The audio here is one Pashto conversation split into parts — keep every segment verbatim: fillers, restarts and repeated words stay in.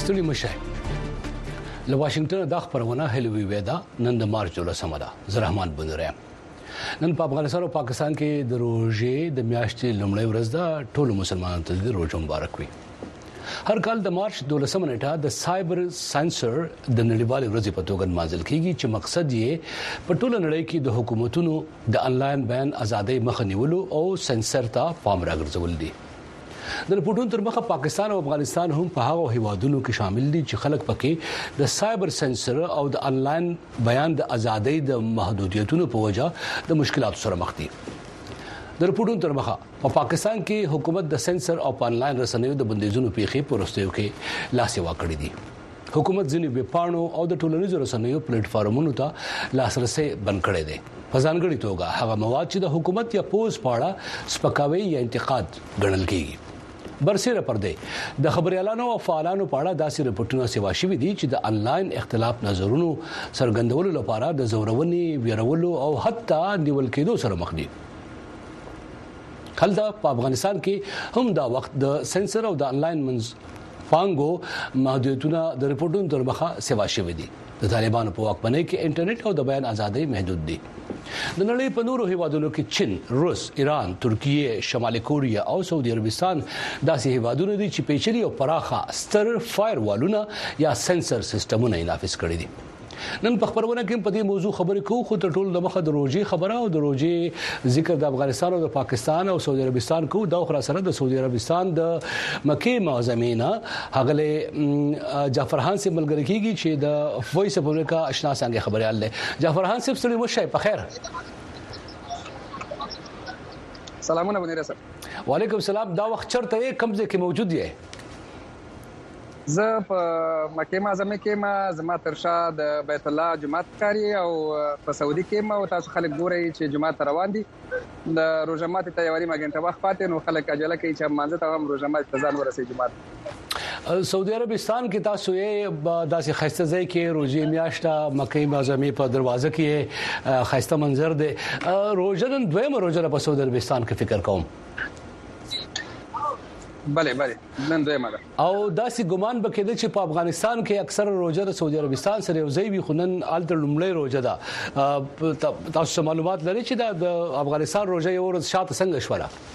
ستړي مشه له واشنگټن د خبرونه هلوي ودا نن د مارچ ولسمه ده زرحمان بندره نن په افغانستان او پاکستان کې د روزې د میاشتې لومړۍ ورځ ده ټولو مسلمانانو ته د روزې مبارک وي هر کال د مارچ دولسمه نیټه د سایبر سنسر د نړیوالې ورځې په توګه مازل کیږي چې مقصد یې په ټوله نړۍ کې د حکومتونو د انلاین بیان ازادۍ مخه نیولو او سنسر ته پام راغورځول دي د رپورټونو تر مخه پاکستان او افغانستان هم په هغه هیوادونو کې شامل دي چې خلک پکې د سایبر سنسر او د انلاین بیان د ازادۍ د محدودیتونو په وجه د مشکلاتو سره مخ دي د رپورټونو تر مخه په پاکستان کې حکومت د سنسر او انلاین رسنیو د بندیزونو پیښې پرستیو کې لاسیوا کړې دي حکومت ځینې ویبپاڼو او د ټولنیزو رسنیو پلیټ فارمونو ته لاسرسي بند کړی دی په ځانګړي توګه هغه مواد چې د حکومت یا پوز پاړه سپکاوي یا انتقاد ګڼل کیږي برسره پردې د خبريالانو او فعالانو په اړه داسې رپورټونه سیوا شوي دي چې د انلاین اختلاف نظرونو څرګندولو لپاره د زورونی ویرولو او حتی نیول کېدو سره مخ دي کله په افغانستان کې هم دا وخت د سنسر او د انلاین منز فانګو محدودیتونه د رپورټونو تر مخه سیوا شوي دي د طالبانو په واکمنۍ کې انټرنیټ او د بیان ازادۍ محدود دي د نړۍ په نورو هیوادونو کې چین، روس، ایران، ترکیه، شمالي کوریا او سعودي عربستان داسې هیوادونه دي چې پیچلي او پراخه ستر فایروالونه یا سنسر سیستمونه نافذ کړي دي نن په خبرونه کې په دې موضوع خبرې کوو خو تر ټولو د مخه د روزي خبره او د روزي ذکر د افغانستان او د پاکستان او سعودي عربستان کو دا خو سره د سعودي عربستان د مکه معظمه هغه جعفر خان سے ملګری کیږي چې د وایس اف امریکا آشنا څنګه خبريال له جعفر خان صاحب سلام مشه په خیر سلامونه بنيره صاحب وعلیکم السلام دا وخت چرته کم ځای کې موجود یې زه په مکه معظمه کې ما زما ترشا د بیت الله جماعت کاری او په سعودي کې ما او تاسو خلک ګورئ چې جماعت روان دي د روزمات ته یواري ماګنټه وخت پاتې نو خلک اجازه کوي چې مانځه ته هم روزمات تزان ورسې جماعت سعودي عربستان کې تاسو یې داسې خسته ځای کې روزي میاشته مکه معظمه په دروازه کې خسته منظر دی روزنن دویم روزه په سعودي عربستان کې فکر کوم بله بله نن دوی مده او داسې ګمان بکېده چې په افغانستان کې اکثر روزه د سعودي عربستان سره یو ځای وي خنن الته لومړی روزه ده تاسو معلومات لري چې د افغانستان روزه یو ورځ شاته څنګه شوله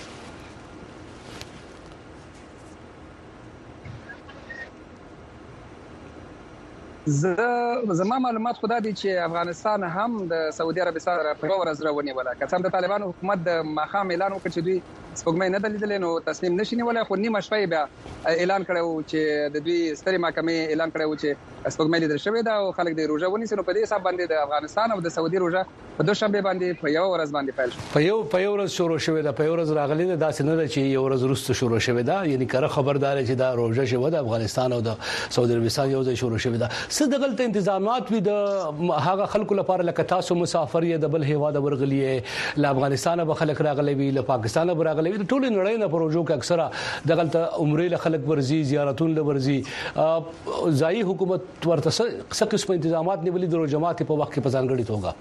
زه زما معلومات خدا دي چې افغانستان هم د سعودي عربستان سره په ورځ رواني ولا کله د طالبانو حکومت د ماخام اعلان وکړ چې دوی سپوږمۍ نه دلیدل نو تسلیم نشي نیولای خو نیمه شپه بیا اعلان کړو چې د دوی ستري محکمې اعلان کړو چې سپوږمۍ لیدل شوې ده او خلک د روزه ونیسي نو په دې حساب باندې د افغانستان او د سعودي روزه په دوشنبه باندې په یو ورځ باندې پیل شو په یو په یو ورځ شروع شوې ده په یو ورځ راغلي ده داسې نه ده چې یو ورځ وروسته شروع شوې ده یعنی کړه خبردار چې دا روزه شوه د افغانستان او د سعودي عربستان یو ځای شروع شوې ده څه دغلت انتظامات وي د هغه خلکو لپاره لکه تاسو مسافر یې د بل هیواد ورغلی له افغانستان به خلک راغلي وي له پاکستان به راغلي وي ټول نړۍ نه پروژو کې اکثره دغلت عمره له خلک ورزي زیارتون له ورزي ځای حکومت ورته څه قسم انتظامات نیولې د جماعت په وخت کې په ځانګړي توګه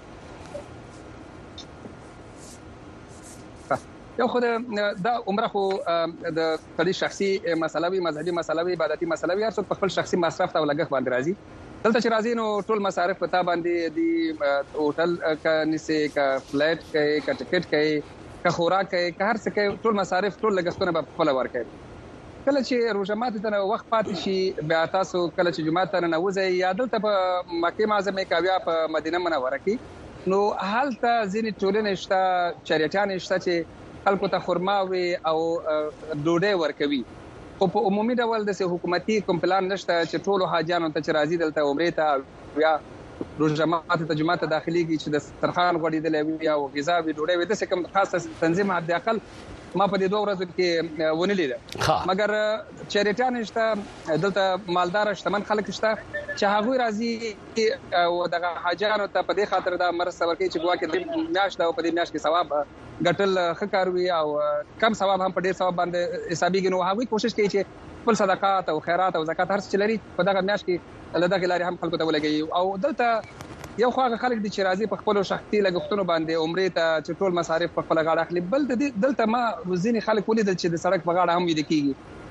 یو خو دا عمره خو د خپل شخصي مسله وي مذهبي مسله وي عبادتي مسله وي هر څوک په خپل شخصي مصرف ته ولګښ باندې راځي دلته چې راځي نو ټول مصارف پتا باندې دی هوټل ک نسي ک فلیټ کې ک ټیکټ کې ک خوراک کې ک هر څه کې ټول مصارف ټول لګښتونه په خپل ورکړي کله چې روزمات ته وخت پاتې شي بیا تاسو کله چې جمعه ته نه وځي یا دلته په مکه معظمه کې بیا په مدینه منوره کې نو حالت ځینې ټولنې شته چریټان شته چې خلکو ته خرما وي او ډوډۍ ورکوي او په عمومي ډول د حکومتي کوم پلان نشته چې ټول حاجیانو ته چې راځي دلته عمره ته یا روزمات ته جمعه ته داخلي کی چې د ترخان غوډېدل وي او غذا وي ډوډۍ وي د کوم خاصه تنظیم حد اقل ما په دې دوه ورځو کې ونی لیدل مګر چریټان نشته دلته مالدار شتمن خلک شته چې هغه راځي او د حاجیانو ته په دې خاطر دا مرسته ورکړي چې ګوا کې میاشت او په دې میاشت کې ثواب ګټل خکاروي او کم ثواب هم په ډیر ثواب باندې حسابيږي نو هغه کوشش کوي چې خپل صدقات او خیرات او زکات هر څه لري په دغه میاشت کې لدغه لاري هم خلکو ته ولګي او دلته یو خو هغه خلک دي چې راځي په خپل شخصي لګښتونو باندې عمره ته چې ټول مصارف په خپل غاړه اخلي بل دلته ما وزینی خلک ولیدل چې د سړک په غاړه هم ویل کیږي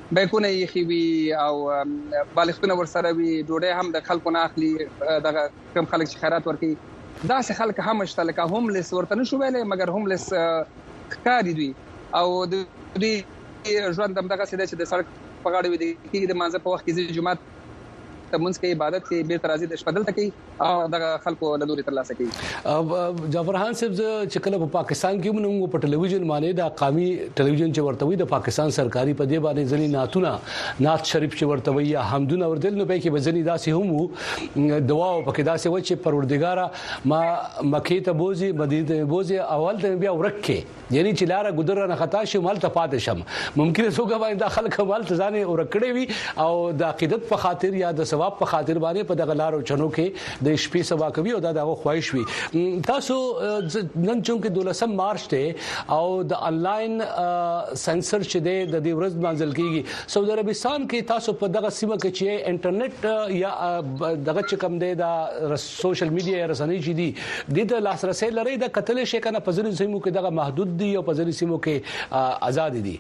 بیکونه یې خوي او بالښتونه ورسره وي ډوډۍ هم د خلکو نه اخلي دغه کم خلک چې خیرات ورکوي داسې خلک هم شته لکه هوملس ورته نشو ویلې مګر هوملس ښکاري دوی او د دوی ژوند همدغه سي چې د سړک په غاړه وي د مانځه په وخت کې جمعات ته مونږ کې عبادت کې بیرته راځي د شپدل تکي او دغه خلکو له لوري ترلاسه کوي. جعفر خان صاحب چې کله په پاکستان کې موږ په ټلویزیون باندې د قومي ټلویزیون چې ورته وي د پاکستان سرکاري په دی باندې ځنی ناتونه نات شریف چې ورته وي یا حمدونه ورتل نو به کې بزنی داسې هم دعا او پکې داسې و چې پروردګار ما مکه ته بوزي مدینه ته بوزي اول ته بیا ورکه یعنی چې لار ګذر نه خطا شي مال ته پاتې شم ممکن څوک باندې داخل کمال ته ځانه ورکړې وي او د عقیدت په خاطر یا د ثواب په خاطر باندې په دغه لارو چنو کې د شپې سبا کوي او دا دغه خواهش وي. تاسو نن چې دولسم مارچ ته او د انلاین سنسر چې د دې ورځ منځل کیږي سعودي عربستان کې تاسو په دغه سیمه کې چې انټرنیټ یا دغه چې کوم دی د سوشل میډیا رسنۍ چې دي د لاسرسي لري د قتل شي کنه په ځینو سیمو کې دغه محدود دي او په ځینو سیمو کې آزاد دي.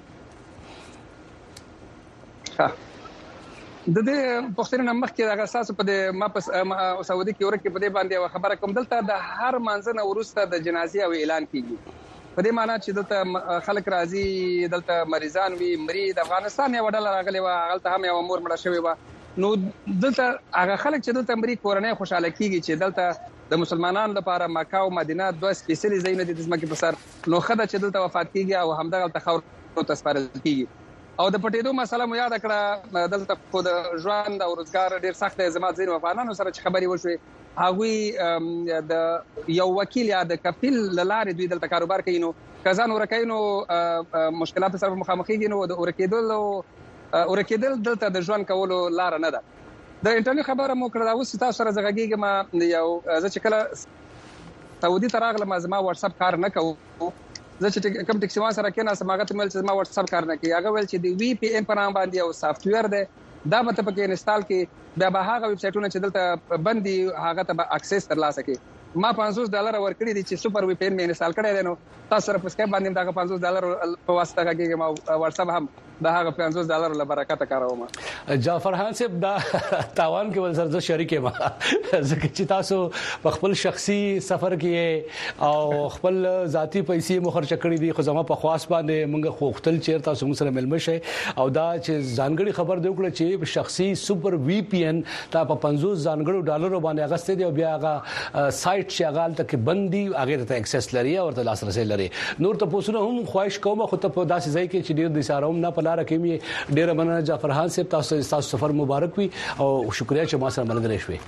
د دې پښتنه مخکې هغه اساس په د ما په سعودي کې ورکه په دې باندې خبره کوم دلته د هر منځنه ورسته د جنازي او اعلان کیږي په دې معنی چې دلته خلک راځي دلته مریضان وي مری د افغانستان یو ډول راغلي و هغه هم یو مور مړه شوی و نو دلته هغه خلک چې دلته مری کورنۍ خوشاله کیږي چې دلته د مسلمانانو لپاره مکه او مدینه دوه سپیشلی ځایونه دي د ځمکې په سر نو خدای چې دلته وفات کیږي او همدغه تخور تسپارل کیږي او د پټېدو مسله مو یاد کړه دلته خو د ژوند او روزګار ډیر سخت زما ځین افغانانو سره چې خبري وشوي هغه د یو وکیل یا د کفیل لاره دوی دلته کاروبار کوي نو کزان ورکاینو مشکلات سره مخامخېږي نو د ورکېدل او ورکېدل دلته د ژوند کولو لار نه ده. د انټرنیټ خبره مو کړه اوس تاسو سره زغږیږم ما یو زه چې کله سعودي تراغله ما زما واتس اپ کار نه کوم زه چې کوم ټیکسیوان سره کېنه سماغه ته مل چې ما واتس اپ کار نه کوي هغه ول چې دی وی پی ان پر نام باندې او سافټ ویر ده دا به ته پکې انسټال کې بیا به هغه ویب سټونه چې دلته بندي هغه ته اکسس ترلاسه کوي ما پنځوس ډالر ورکړي دي چې سپر وی پی ان مې انسټال کړی دی نو تاسو سره په سکایپ باندې دا پنځوس ډالر په واسطه کې ما واتس اپ هم دا هغه پنځوس ډالر له برکت کاروم. جعفر خان صاحب دا تاوان کې ول سره شریک ما ځکه چې تاسو په خپل شخصي سفر کې او خپل ذاتی پیسې مخرج کړې دي خو زما په خواص باندې موږ خوختل چیر تاسو موږ سره ملمه شي او دا چې ځانګړي خبر دی وکړه چې شخصي سپر وی پی ان تا په پنځوس ځانګړو ډالر باندې اغسته دی او بیا هغه سایت چې هغه تک بندي هغه ته اکسس لري او ته لاسرسي لري نور ته پوسونه هم خواهش کوم خو ته په داسې ځای کې چې ډیر د ساروم نه لاره کې ډیره مننه جعفر خان صاحب تاسو تاسو سفر مبارک وي او شکریا چې ما سره ملګری شوي.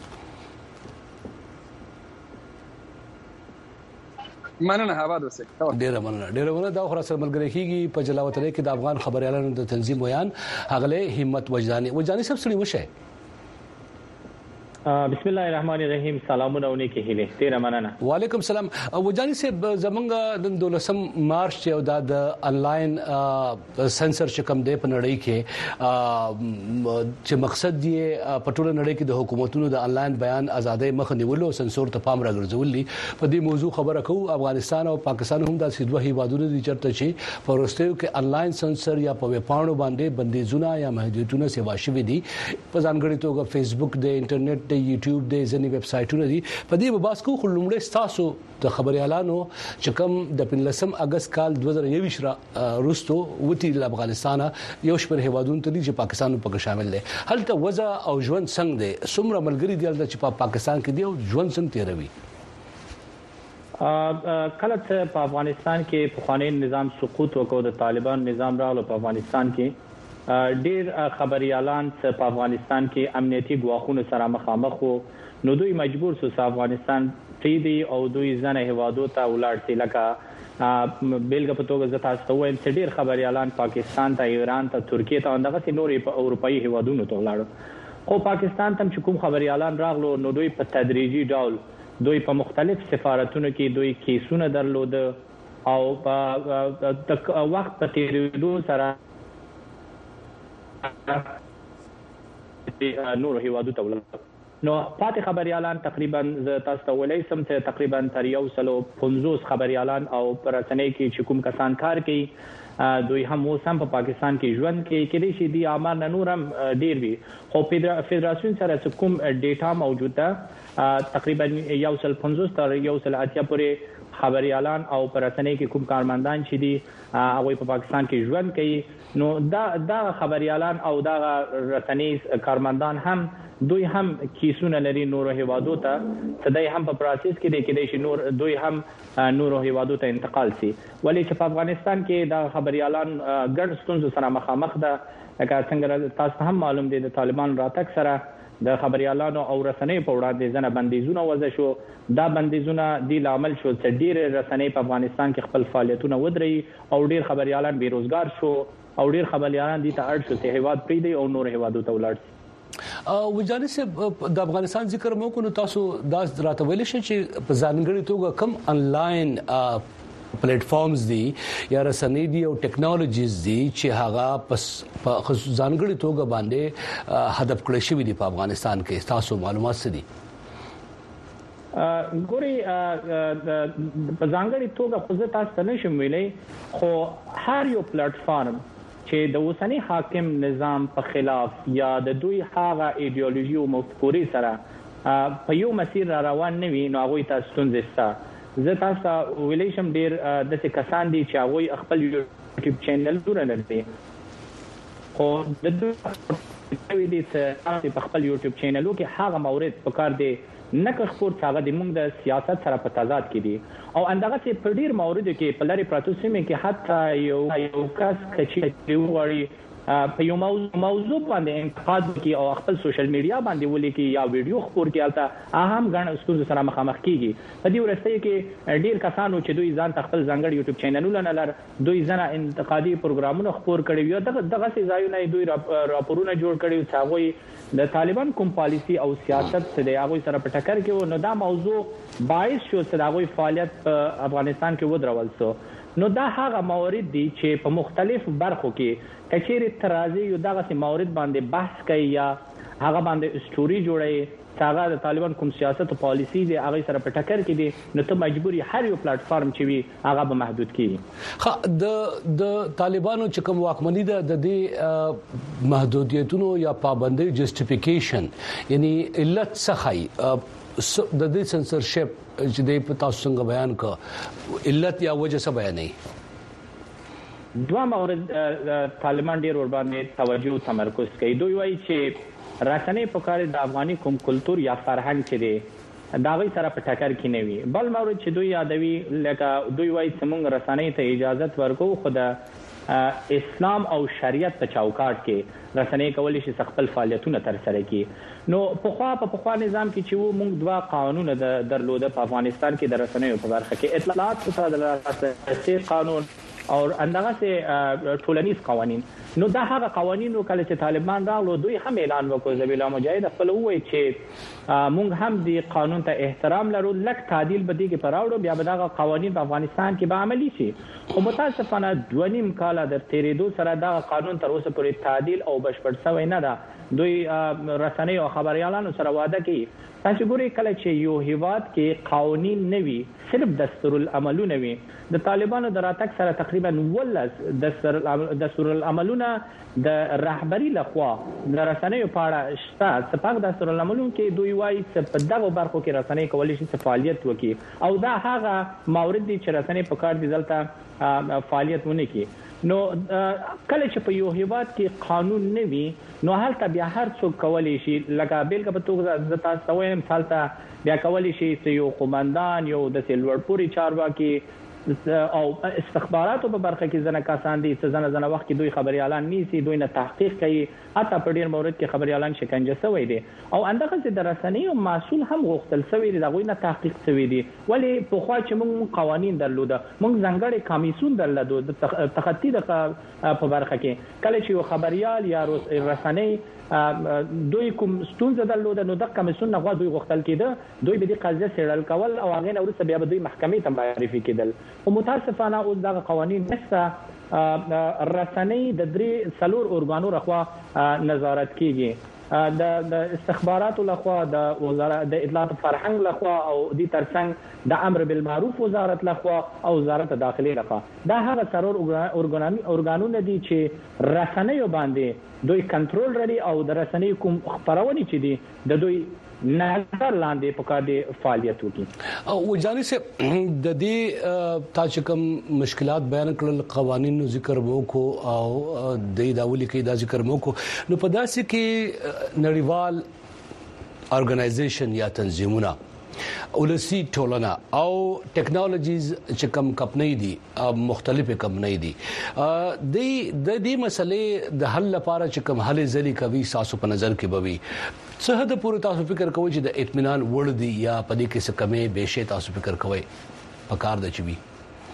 مننه آباد اوسئ. ډیره مننه ډیره مننه دا خو سره ملګری کیږي په جلاوطن کې د افغان خبريالانو د تنظیم ویان هغله همت وجداني وجداني سب سړي وشه. بسم الله الرحمن الرحیم سلامونه ونی کې هله ډیر مننه. وعلیکم السلام. وجداني صاحب زمونږ د دولسم مارچ یو د انلاین سنسر چې کوم دی په نړۍ کې چې مقصد دی په ټوله نړۍ کې د حکومتونو د انلاین بیان ازادۍ مخ نیولو سنسور ته پام راګرځولې په دې موضوع خبره کوو. افغانستان او پاکستان هم د سیدوه هیوادونو د چرته چې په ورستیو کې انلاین سنسر یا په وپاڼو باندې بندیزونه یا محدودیتونه سیوا شوي دي په ځانګړي توګه فیسبوک د انټرنیټ د یوټیوب د ځنی ویب سټونو دي په دې بحث کو خلومړې تاسو د خبريالانو چې کوم د پنځلسم اگست کال دوه زره یو را روستو وتی د افغانستان یو شپږ هیوادونو ته چې پاکستان په شامل دي هلته وضع او ژوند څنګه دي څومره ملګری دي چې په پاکستان کې دي او ژوند څنګه تیروي. کله چې په افغانستان کې پخوانی نظام سقوط وکړ د طالبان نظام راغلو په افغانستان کې ډیر خبريالان په افغانستان کې امنیتي ګواښونو سره مخامخ وو نو دوی مجبور شو چې افغانستان پریدي او دوی ځنه هوادو ته ولاړ شي لکه بیلګه په توګه زه تاسو ته وایم چې ډیر خبريالان پاکستان ته ایران ته ترکیه ته اندغه نورې په اروپאי هوادونو ته ولاړ خو پاکستان ته چې کوم خبريالان راغلو نو دوی په تدریجي ډول دوی په مختلف سفارتونو کې دوی کیسونه درلود او په وخت په تیریدو سره نور هیوادو ته ولاړ نو پاتې خبريالان تقریبا تاسو ته ولې سم ته تقریبا تر یو سلو پنځوس خبريالان او پرسنۍ کې چې کوم کسان کار کوي دوی هم اوس هم په پاکستان کې ژوند کوي کله چې دی امر نور هم ډیر وي خو فدراسیون سره کوم ډیټا موجود ده تقریبا یو سل پنځوس تر یو سل اتیا پورې خبريالان او پرسنۍ کې کوم کارمندان چې دي هغه په پاکستان کې ژوند کوي نو دا دا خبريالان او دا رسنۍ کارمندان هم دوی هم کیسونه لري نور هیوادو ته تدای هم په پروسس کې دي کې چې نور دوی هم نور هیوادو ته انتقال سي ولی چې په افغانستان کې دا خبريالان ګډ ستونزو سره مخامخ ده لکه څنګه تاسو هم معلوم دي د طالبان راتګ سره د خبريالانو او رسنۍ په وړاندې ځنه بندیزونه وضع شو دا بندیزونه د لامل شو چې ډیر رسنۍ په افغانستان کې خپل فعالیتونه ودرې او ډیر خبريالان بیروزګار شو او ډیر خبريالان دي ته اړ شو چې هیواد پریدي او نور هیوادو ته ولاړ او وجاني صاحب د افغانستان ذکر مو کو نو تاسو دا راته ویل شي چې په ځانګړي توګه کم انلاین پلیټ فارمز دي یا رسنۍ دي او ټیکنالوژیز دي چې هغه پس په ځانګړي توګه باندې هدف کړی شوی دي په افغانستان کې تاسو معلومات څه دي ګوري په ځانګړي توګه خو زه تاسو ته نشم ویلې خو هر یو پلیټ فارم چې د اوسنی حاکم نظام په خلاف یا د دوی هغه ایدئولوژي او مفکورې سره په یو مسیر را روان نه وي نو هغه تاسو ستونزې ستا زه تاسو ویلې شم ډیر د څه کسان دي چې هغه خپل یوټیوب چینل جوړ لري خو د دوی د تاسو په خپل یوټیوب چینلو کې هغه مورد په کار دی نکه خپور څنګه د موږ د سیاست سره په تضاد کې دي او اندغه چې په ډیر مورد کې په لاري پروتو سیمه کې حتی یو یو کس چې وړي په یو موضوع باندې انتقاد کوي او خپل سوشل میډیا باندې ولیکي یا ویډیو خپور کوي البته اهم غن ستونزې سره مخامخ کیږي په دې ورسته کې ډیر کسانو چې دوی ځان خپل ځانګړي یوټیوب چینلونه لر دوی ځنه انتقادي پروګرامونه خپور کړي یو دغه دغه ځایونه دوی راپورونه جوړ کړي چې هغه د طالبان کوم پالیسی او سیاست څخه د هغه سره په ټکر کې نو دا موضوع باعث شو چې هغه فعالیت په افغانستان کې ودرول سو نو دا هغه موارد دي چې په مختلفو برخو کې کچېره ترازی یو دغه موارد باندې بحث کوي یا هغه باندې سټوري جوړي څنګه د طالبان کوم سیاست او پالیسی دي هغه سره په ټکر کې دي نو ته مجبوري هر یو پلیټ فارم چې وي هغه به محدود کیږي خا د د طالبانو چې کوم واکمنۍ ده د دې محدودیتونو یا پابندۍ جسټیفیکیشن یعنی علت څه د دې سنسرشپ چې د تاسو څنګه بیان کا علت یا وجه څه بیانې دوه مورد طالبان ډیر ور باندې توجه تمرکز کوي دوی وایي چې رسنۍ په کار د افغاني کوم کلچر یا فرهنګ چې دی دا غي سره په ټکر کې نه وي بل مورد چې دوی یادوي لکه دوی وایي چې موږ رسنۍ ته اجازه ورکو خو د اسلام او شریعت په چوکاټ کې رسنۍ کولای شي خپل فعالیتونه تر سره کړي نو په خوا په خوا نظام کې چې موږ دوا قانون د درلوده په افغانستان کې د رسنۍ په برخه کې اطلاعات څخه د اساسي قانون او اندغه سه ټولنیز قوانين نو دا هغه قوانینو کله چې طالبان راغلو دوی هم اعلان وکړ زبیلا مجاهد خپل وایي چې موږ هم د قانون ته احترام لرو لک تعدیل بدی کې پراوړو بیا به دا قوانین په افغانستان کې به عملی شي خو متاسفانه دونیم کال د تیریدو سره دا قانون تر اوسه پورې تعدیل او بشپړ شوی نه ده دوی رسنۍ او خبريالانو سره وعده کوي تاسو ګورئ کله چې یو هیواد کې قوانین نه وي صرف دستورالعملونه وي د طالبانو د راتګ سره تقریبا ولس دستورالعملونه د رهبری لخوا د رسنۍ په اړه شته سپاق دستورالعملونه کې دوی وایي چې په دغه برخو کې رسنۍ کولای شي فعالیت وکړي او دا هغه مورد دي چې رسنۍ په کار دي ځلته فعالیت ونه کړي نو کله چې په یو هیواد کې قانون نه وي نو هلته بیا هر څوک کولای شي لکه بیلګه په توګه د تاسو وایم حالته بیا کولای شي چې یو قومندان یو د سلورپوري چارواکي او استخباراتو په برخه کې ځنه کسان دي چې ځنه ځنه وخت کې دوی خبريالان نیسي دوی نه تحقیق کوي حتی په ډیر مورد کې خبريالان شکنجه شوی دي او اندغه چې د رسنۍ او مسؤل هم غوښتل شوی دي دغه نه تحقیق شوی دي ولی په خوا چې موږ قوانين درلوده موږ ځنګړي کمیسون درلوده د تخطي د په برخه کې کله چې یو خبريال یا رسنۍ دوی کوم ستونزه درلوده نو د کمیسون نه غوا دوی غوښتل کېده دوی به د قضیه سیړل کول او هغه نور څه بیا به دوی محکمې ته معرفي کېدل او متاسفانه اوس دغه قوانين نشته رسنۍ د درې څلور اورګانو رخوا نظارت کیږي د د استخباراتو لخوا د وزارت د اطلاعات فرهنګ لخوا او د ترڅنګ د امر بالمعروف وزارت لخوا او وزارت داخلي لخوا دا هغه ضرور اورګانونه دي چې رسنیو باندې دوی کنټرول لري او د رسنیو کوم خبرونه چې دي د دوی نظر لاندې په کار دي فعالیت وکړي. او جاني سه د دې تاسو کوم مشکلات بیان کړل قوانینو ذکر وکړو او د داولي کې دا ذکر وکړو نو په داسې کې نړیوال ارګنایزیشن یا تنظیمونه ولسی ټولنه او ټیکنالوژیز چې کوم کمپنۍ دي مختلفه کمپنۍ دي د د دې مسلې د حل لپاره چې کوم حل ځلې کوي تاسو په نظر کې بوي څه د پوره تاسو فکر کوئ چې د اطمینان وړ دي یا په دې کې څه کمې بهشه تاسو فکر کوئ په کار د چوي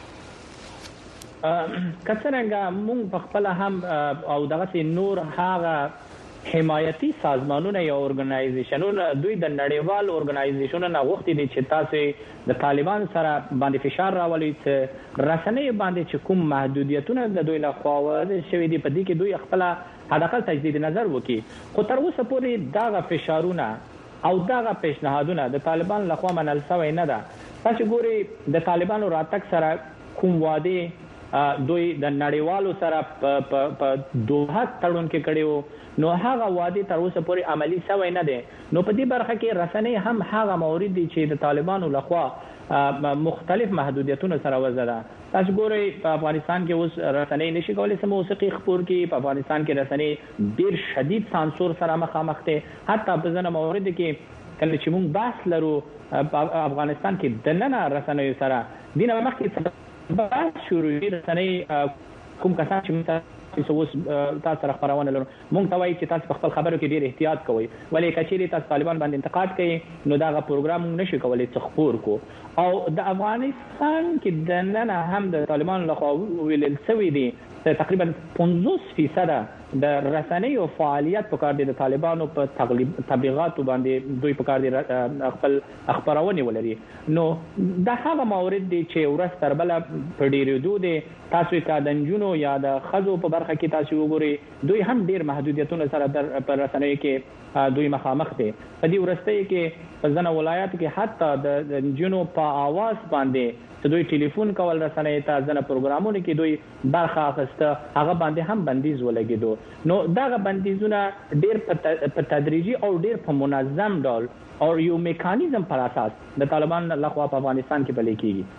کڅرنګ مونږ په خپل هم او دغه نور هغه حمایتي سازمانونه یا اورګنایزیشنونه دوی د نړیوال اورګنایزیشنونو غوښتي دي چې تاسو د طالبان سره باندې فشار راولي چې رسنۍ باندې چې کوم محدودیتونه د دوی لخوا وضع شوي دي په دې کې دوی خپل حداقل تجدید نظر وکړي خو تر اوسه پورې داغه فشارونه او داغه پیشنهادونه د طالبان لخوا منل شوی نه ده. تاسو ګوري د طالبانو راتګ سره کوم واده دوی د نړیوالو سره په دوحه تړون کې کړیو نو هغه وادي تر اوسه پورې عملی شوی نه دی. نو په دې برخه کې رسنۍ هم هغه مورد دي چې د طالبانو لخوا مختلف محدودیتونو سره وزره. تاسو ګورئ په افغانستان کې اوس رسنۍ نشي کولای سم موسیقي خبر کې په افغانستان کې رسنۍ ډیر شدید سانسور سره مخامخ دي. حتی په ځینو موارد کې کله چې موږ بحث لرو په افغانستان کې د نن رسنۍ سره دینه مخکې بحث شروع رسنۍ کوم کسان چې تاسو اوس تاسو سره خبرونه لرو مونږ ته وایي چې تاسو په خپل خبرو کې ډیر احتیاط کوئ ولې کچېری تاسو طالبان باندې انتقاد کوي نو دا غو پروګرام نشي کولای چې خبر کو او د افغانستان کې د نن هم د طالبان لخوا ویل شوی دی تقریبا پنځوس فیصد د رسنیو فعالیت په کار دي د طالبانو په تبلیغات باندې دوی په کار دي خپل خبرونه ولري. نو د هغه موارد دي چې ورس تر بل په ډیرو دوی تاسو کا د نجونو یا د خزو په برخه کې تاسو وګورئ دوی هم ډیر محدودیتونه سره در پر رسنیو کې دوی مخامخ دي. په دې ورسته کې په ځنه ولایت کې حتی د نجونو په आवाज باندې چې دوی ټلیفون کول رسنۍ ته ځنه پروګرامونه کې دوی برخه اخیسته هغه باندې هم بندیز ولګیدو. نو داغه بندیزونه ډیر په تدریجي او ډیر په منظم ډول او یو میکانیزم پر اساس د طالبان لخوا په افغانستان کې پلي کیږي.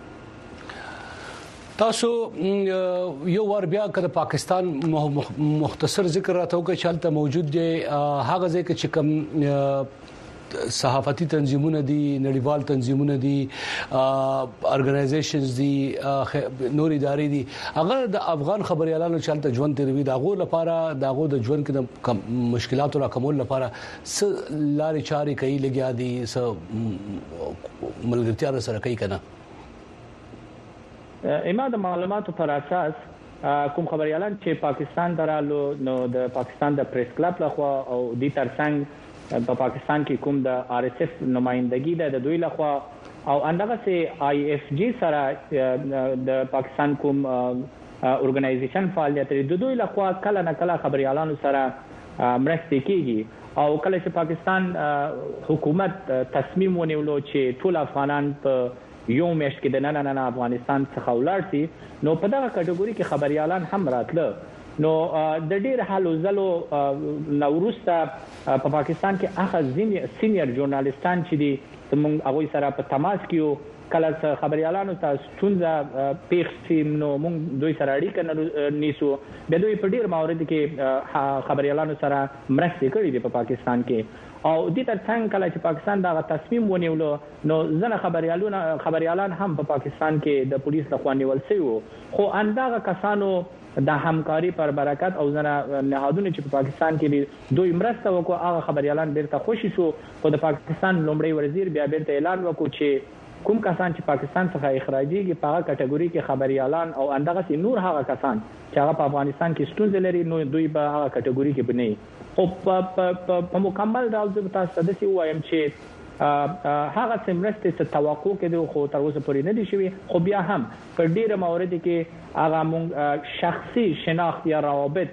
تاسو یو ور بیا کړه پاکستان مختصر ذکر راته وکړ چې حالت موجود دی هغه ځکه چې کوم صحافتي تنظیمونه دي نړیوال تنظیمونه دي ارګنایزیشنز دي نور ادارې دي هغه د افغان خبريالانو چلته ژوند تیروي داغو لپاره داغو د ژوند کې د مشکلاتو راکمول لپاره س لارې چارې کوي لګیا دي س ملګرتیا سره کوي کنه. ایما د معلوماتو پر اساس کوم خبريالان چې پاکستان درالو نو د پاکستان د پریس کلب لخوا او د ترڅنګ په پاکستان کې کوم د آر اس اف نمائندګي ده د دوی لخوا او اندغه سي آی اف جی سره د پاکستان کوم اورګنایزیشن فعالیت د دوی لخوا کله نه کله خبريالانو سره مرسته کیږي او کله چې پاکستان حکومت تصمیم ونیولو چې ټول افغانان په یو میاشت کې د نن نه افغانستان څخه ولاړ شي نو په دغه کټګوري کې خبريالان هم راتله. نو د ډیر حالو زلو نوروسته په پاکستان کې هغه سینیئر ژورنالیستان چې دي موږ هغه سره په تماس کې کله خبريالانو ته ستونزه پیښ شي نو موږ دوی سره اړیکه نیسو به دوی په ډیر موارد کې خبريالانو سره مرسته کړې دي په پاکستان کې او د دې ترڅنګ کله چې پاکستان دا تصمیم ونیولو نو ځنه خبريالانو خبريالان هم په پاکستان کې د پولیس لخوا نیول شوی خو اندغه کسانو د همکاري پر برکت او ځنه نهادونه چې په پاکستان کې دوی مرسته وکړو هغه خبريالان بیرته خوشی شو خو د پاکستان لومړی وزیر بیا بیرته اعلان وکړ چې کوم کسان چې پاکستان څخه اخراجيږي په هغه کټګوري کې خبريالان او اندغه نور هغه کسان چې هغه په افغانستان کې ستونزې لري نو دوی په هغه کټګوري کې بنئ او په مکمل ډول د تاسو د سی وایم چې هغه سمرسته څه توقع کېدو خو تر اوسه پورې نه دي شوی خو بیا هم په ډیره موارد کې هغه مونږ شخصي شناخت یا روابط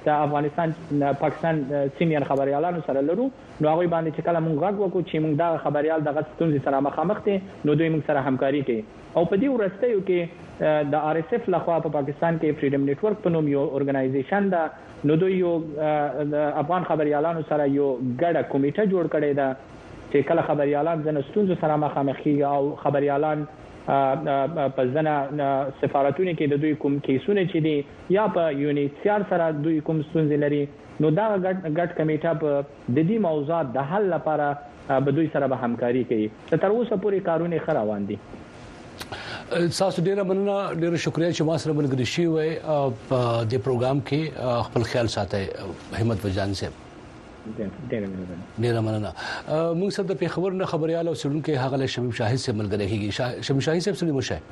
د افغانستان پاکستان سیمین خبريالانو سره لرو نو هغه باندې چې کله مونږ غږ وکړو چې مونږ دا خبريال دغه ستونزې سره مخامخ دي نو دوی مونږ سره همکاري کوي او په دې ورستیو کې د آر اس اف لخوا په پاکستان کې فریډم نتورک په نوم یو اورګنایزیشن ده نو دوی یو د افغان خبريالانو سره یو ګډه کمیټه جوړ کړې ده چې کله خبريالان د ستونزو سره مخامخ کیږي او خبريالان په ځنه سفارتونو کې د دوی کوم کیسونه چې دي یا په یونیسیار سره دوی کوم ستونزې لري نو دا ګډ ګډ کمیټه په د دې موضوعات د حل لپاره به دوی سره به همکاري کوي تر اوسه پورې کارونه ښه روان دي. تاسو ډیره مننه ډیره شکریا چې ما سره ملګری شئ وای په دې پروګرام کې خپل خیال ساتئ همت وجدان صاحب. ډیره مننه ډیره مننه موږ سره د پیښور نه خبريال او سړونکو هغه له شمیم شاهد سره ملګری کیږي. شمیم شاهد صاحب سلام شه.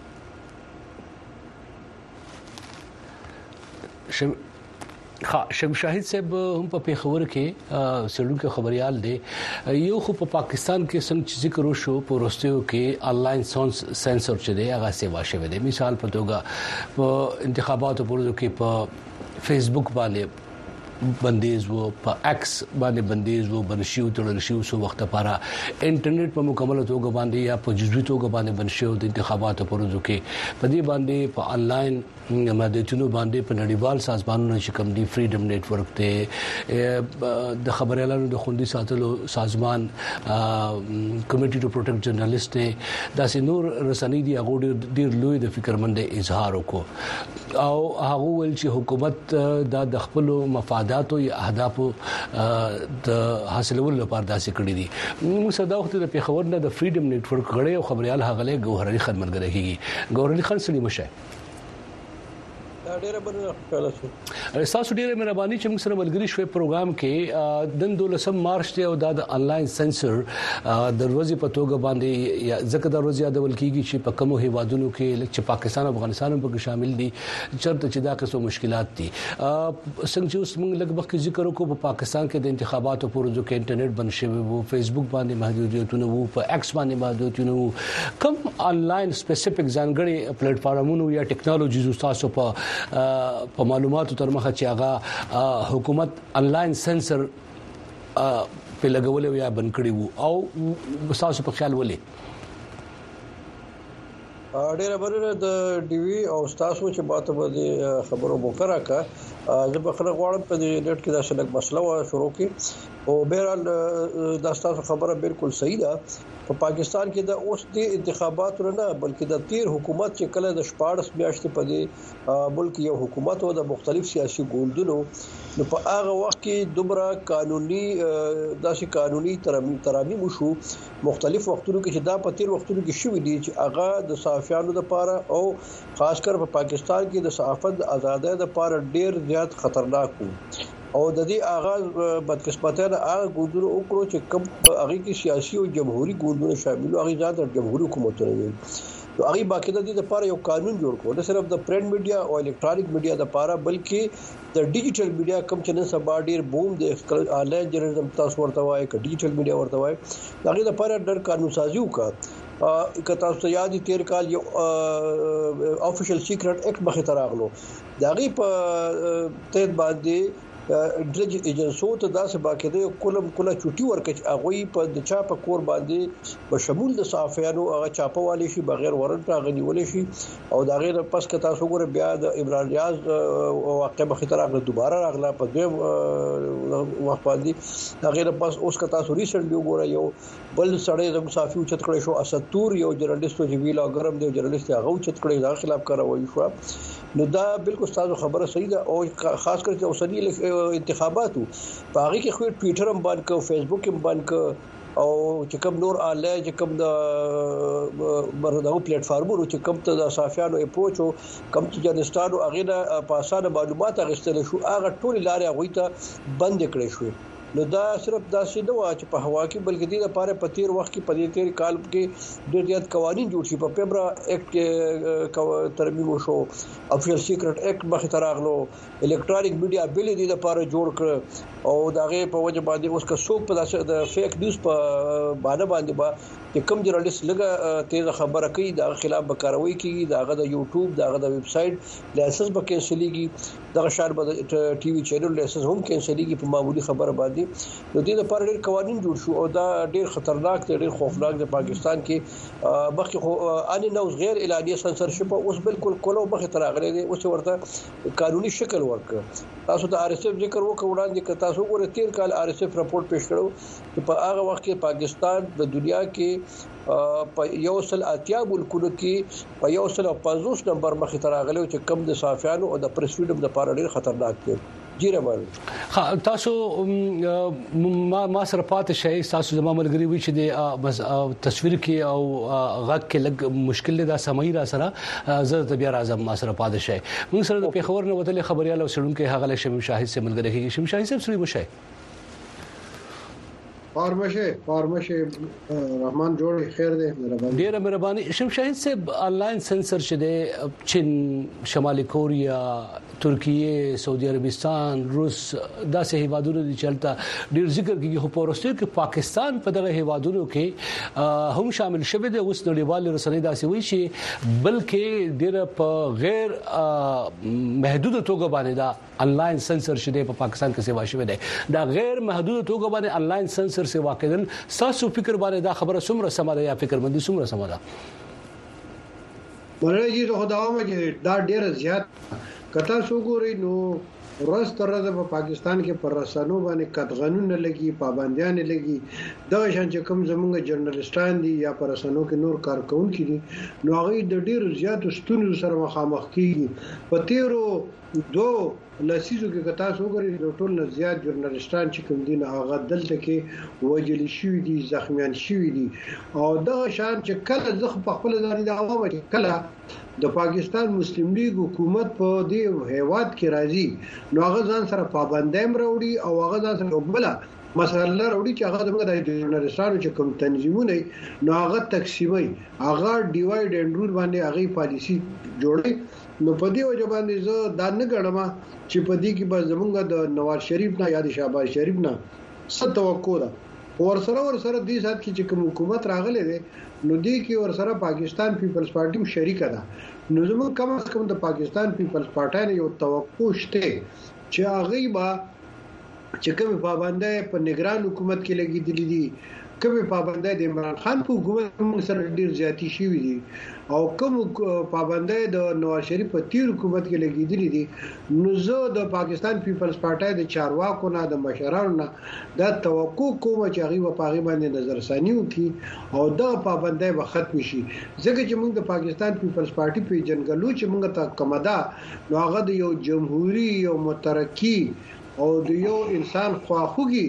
شم خا شم شاهد صاحب هم په پیښور کې سړونکو خبريال دي یو خو په پاکستان کې څنګه ذکر وشو په ورستیو کې انلاین سنسور چې دی هغه سیوا شوی دی مثال په توګه په انتخاباتو پورې کې په فیسبوک باندې بندیز وو په ایکس باندې بندیز وو بنشیو تړل شو سو وخت لپاره انټرنیټ په مکمل توګه باندې یا په جزوي توګه باندې بنشیو د انتخاباتو پروژو کې په دې باندې په انلاین مدتونو باندې په نړیوال سازمانونو چې کوم دی فریډم نتورک ته د خبريالانو د خوندي ساتلو سازمان کمیټي ټو پروټیکټ جرنالست دا سينور رسنۍ دی هغه ډیر لوی د فکرمند اظهار وکړو او هغه ول چې حکومت د خپل مفادات او اهداف د حاصلولو لپاره داسې کړی دي. موږ صدا وخت د پیښور نه د فریډم نتورک غړي او خبريال هغه ګوهرعلي خان ملګری کیږي. ګوهرعلي خان سلیم شه. ډیره مننه تاسو ډیره مهرباني چې موږ سره ملګری شوي پروګرام کې د دولسم مارچ ته او د انلاین سنسر د ورځې په توګه باندې یا ځکه د ورځې یادول کیږي چې په کومو هیوادونو کې چې پاکستان او افغانستان هم پکې شامل دي چرته چې دا قصو مشکلات دي څنګه چې اوس موږ لږ وخت ذکر وکړو په پاکستان کې د انتخاباتو پروژو کې انټرنیټ بند شوی وو فیسبوک باندې محدودیتونه وو په ایکس باندې محدودیتونه وو کوم انلاین سپیسیفیک ځانګړي پلیټ فارمونو یا ټیکنالوژي تاسو په په معلوماتو تر مخه چې هغه حکومت انلاین سنسر په لګول یا بند کړی وو او تاسو په خیال ولې ډیره برره د ډي وي او تاسو چې باته به خبرو وکړه کا زه په خلک غواړم په دې نیټ کې دا شلک مسله و شروع کی او بهرحال دا تاسو خبره بالکل صحیح ده. په پاکستان کې د اوس د انتخاباتو نه بلکې د تیر حکومت چې کله د شپاړس میاشتې په دې ملک یو حکومت او د مختلف سیاسي ګوندونو نو په هغه وخت کې دومره قانوني داسې قانوني ترامیم شو مختلف وختونو کې چې دا په تیر وختونو کې شوې دي چې هغه د صحافیانو لپاره او خاص کر په پاکستان کې د صحافت آزادۍ لپاره ډیر زیات خطرناک وو او د دې آغاز بدقسمتانه هغه ګوندونو وکړو چې کوم هغه کې سیاسي او جمهوریت ګوندونه شامل هغه ځان د جمهوریت حکومتونه وي نو هغه باقاعده د لپاره یو قانون جوړ کړو نه صرف د پرنٹ میډیا او الکترونیک میډیا لپاره بلکې د ډیجیټل میډیا کوم چې نن سبا ډیر بوم د انلاین جرنالزم تاسو ورته وایي ک ډیجیټل میډیا ورته وایي هغه لپاره ډېر قانون سازي وکړه ک تاسو یاد تیر کال یو افیشل سیکرټ اکټ مخه تراغلو دغه په تحت باندې انټيليجنس ایجنسو ته داسې باقاعده کولم کله چوټي ورکړي هغه په د چا په کور باندې په شمول د صحافیانو هغه چاپوالي شي بغیر ورنټ هغه نیولې شي او دا غیر پس که تاسو ګوره بیا د عمران ریاض واقع مخې ته راغله دوباره راغله په دویم وخت باندې دا غیر پس اوس که تاسو ریسنټلی وګوره یو بل سړی د صحافي او چت کړی شو اسطور یو جرنالست چې ویلا ګرم دی جرنالست هغه چت کړی دا خلاف کاروي شو نو دا بالکل تاسو خبره صحیح ده او خاص کر چې اوسنی انتخاباتو په هغه کې خو ټوئیټر هم باندې کو فیسبوک هم باندې کو او چې کوم نور آنلاین چې کوم د مرده پلیټ فارمونو چې کوم ته د صحافیانو اپروچ او کوم چې جنستانو هغه د پاسانه معلومات غوښتل شو هغه ټول لارې هغه ته بند کړې شو نو دا صرف دا سینه وا چې په هوا کې بلکې د لپاره په تیر وخت کې په دې تیر کال کې ډېر زیات قوانين جوړ شي په پیبرا ایکټ کې ترمیم وشو افیشل سیکرټ ایکټ مخ ته راغلو الکترونیک میډیا بل دې لپاره جوړ کړ او داغه په وجه باندې اوس کا څوک په داسې د فیک نیوز په باندې باندې با چې کوم جرنالست لګه تیز خبره کوي دا خلاف به کاروي کوي داغه د یوټیوب داغه د ویب سټ لایسنس به کینسلېږي دغه شار به ټي وي چینل لایسنس هم کینسلېږي په معمولی خبره باندې نو دې لپاره ډېر قوانين جوړ شو او دا ډېر خطرناک دی ډېر خوفناک دی پاکستان کې مخکې خو ان نوز غیر اعلاني سنسرشپ اوس بالکل کولو مخې ته راغلي دي اوس ورته قانوني شکل ورک تاسو د ار اس اف ذکر وکړو وړاندې ک تاسو ګوره تیر کال ار اس اف رپورت پیښ کړو چې په هغه وخت کې پاکستان د دنیا کې په یو سل اتیا ملکونو کې په یو سل پنځوس نمبر مخې ته راغلی چې کم د صحافیانو او د پریس فریډم لپاره ډېر خطرناک دی جی رحمان ها تاسو ما ما سره پاتې شي تاسو زما ملګری وی چې د تصویر کې او غږ کې لګ مشکل ده سمای را سره زه د بیا اعظم ما سره پاتې شي موږ سره د پیښور نه وتلې خبريال او سړونکو هغه له شمیم شاهد سره ملګری کېږي شمیم شاهد صاحب سره وشي فارمشه فارمشه رحمان جوړ خیر دی مهرباني ډیره مهرباني شم شاهد صاحب آنلاین سنسر شته چین شمالي کوریا ترکیه سعودي عربستان روس داسې هیوادونو دي چلتا ډیر ذکر کیږي خو پورسته کې پاکستان په دغه هیوادونو کې هم شامل شوه دي اوس نړیوال رسنۍ داسې وایي چې بلکې ډیر په غیر محدود توګه باندې دا آنلاین سنسر شته په پاکستان کې سیوا شوه دي دا غیر محدود توګه باندې آنلاین سنسر سے واقعاً تاسو فکر باندې دا خبره څومره سمه ده یا فکر مندي څومره سمه ده ولې چې خدای مې دا ډیره زیات کته سو ګوري نو ورځ تر ورځې په پاکستان کې پر رسنیو باندې قطغنون لګي پابندیان لګي دا شان چې کوم زمونږ جرنالستان دي یا پر رسنیو کې نور کارکونکي دي نو هغه د ډیرو زیات ستونزو سره مخامخ کیږي په تیرو دو لسیزو کې کتا سو غري د ټول نه زیات جرنالستان چې کوم دي هغه دلته کې وجل شوی دي زخمیان شوی دي او دا شان چې کله زخ په خپل ځان د عوامو کله د پاکستان مسلم لیگ حکومت په دې هیواد کې راځي نو هغه ځان سره پابندایم راوړي او هغه ځان سره بل مسله راوړي چې هغه د جرنالستانو چې کوم تنظیمونه نو هغه تقسیمي هغه ډیوایډ اند رول باندې هغه پالیسی جوړي نو په دې وجه باندې زه دا نه غواړم چې په دې کې به زمونږ د نواز شریف نه یا د شهباز شریف نه څه توقع ده ور سره ور سره دې سات کې چې کوم حکومت راغله ده نو دې کې ور سره پاکستان پیپلز پارټي شریک ده نو زموږ کم از کم د پاکستان پیپلز پارټي نه یو توقع شته چې هغه با چې کوم پابندۍ په نگران حکومت کې لګیدلې دي کوم پابندۍ د عمران خان په حکومت سره ډیر زیاتی شوې دي او کوم پابندۍ د نواز شریف په تیر حکومت کې لګیدلې دي نو زه د پاکستان پیپلز پارټي د چارواکو نه د مشرانو نه د توقع کوم چې هغه په هغه باندې نظر ثاني وکړي او د پابندۍ به ختم شي ځکه چې موږ د پاکستان پیپلز پارټي په جنګلو چې موږ ته کومدا نو هغه د یو جمهوریت یو مترقی او د یو انسان خواخوږي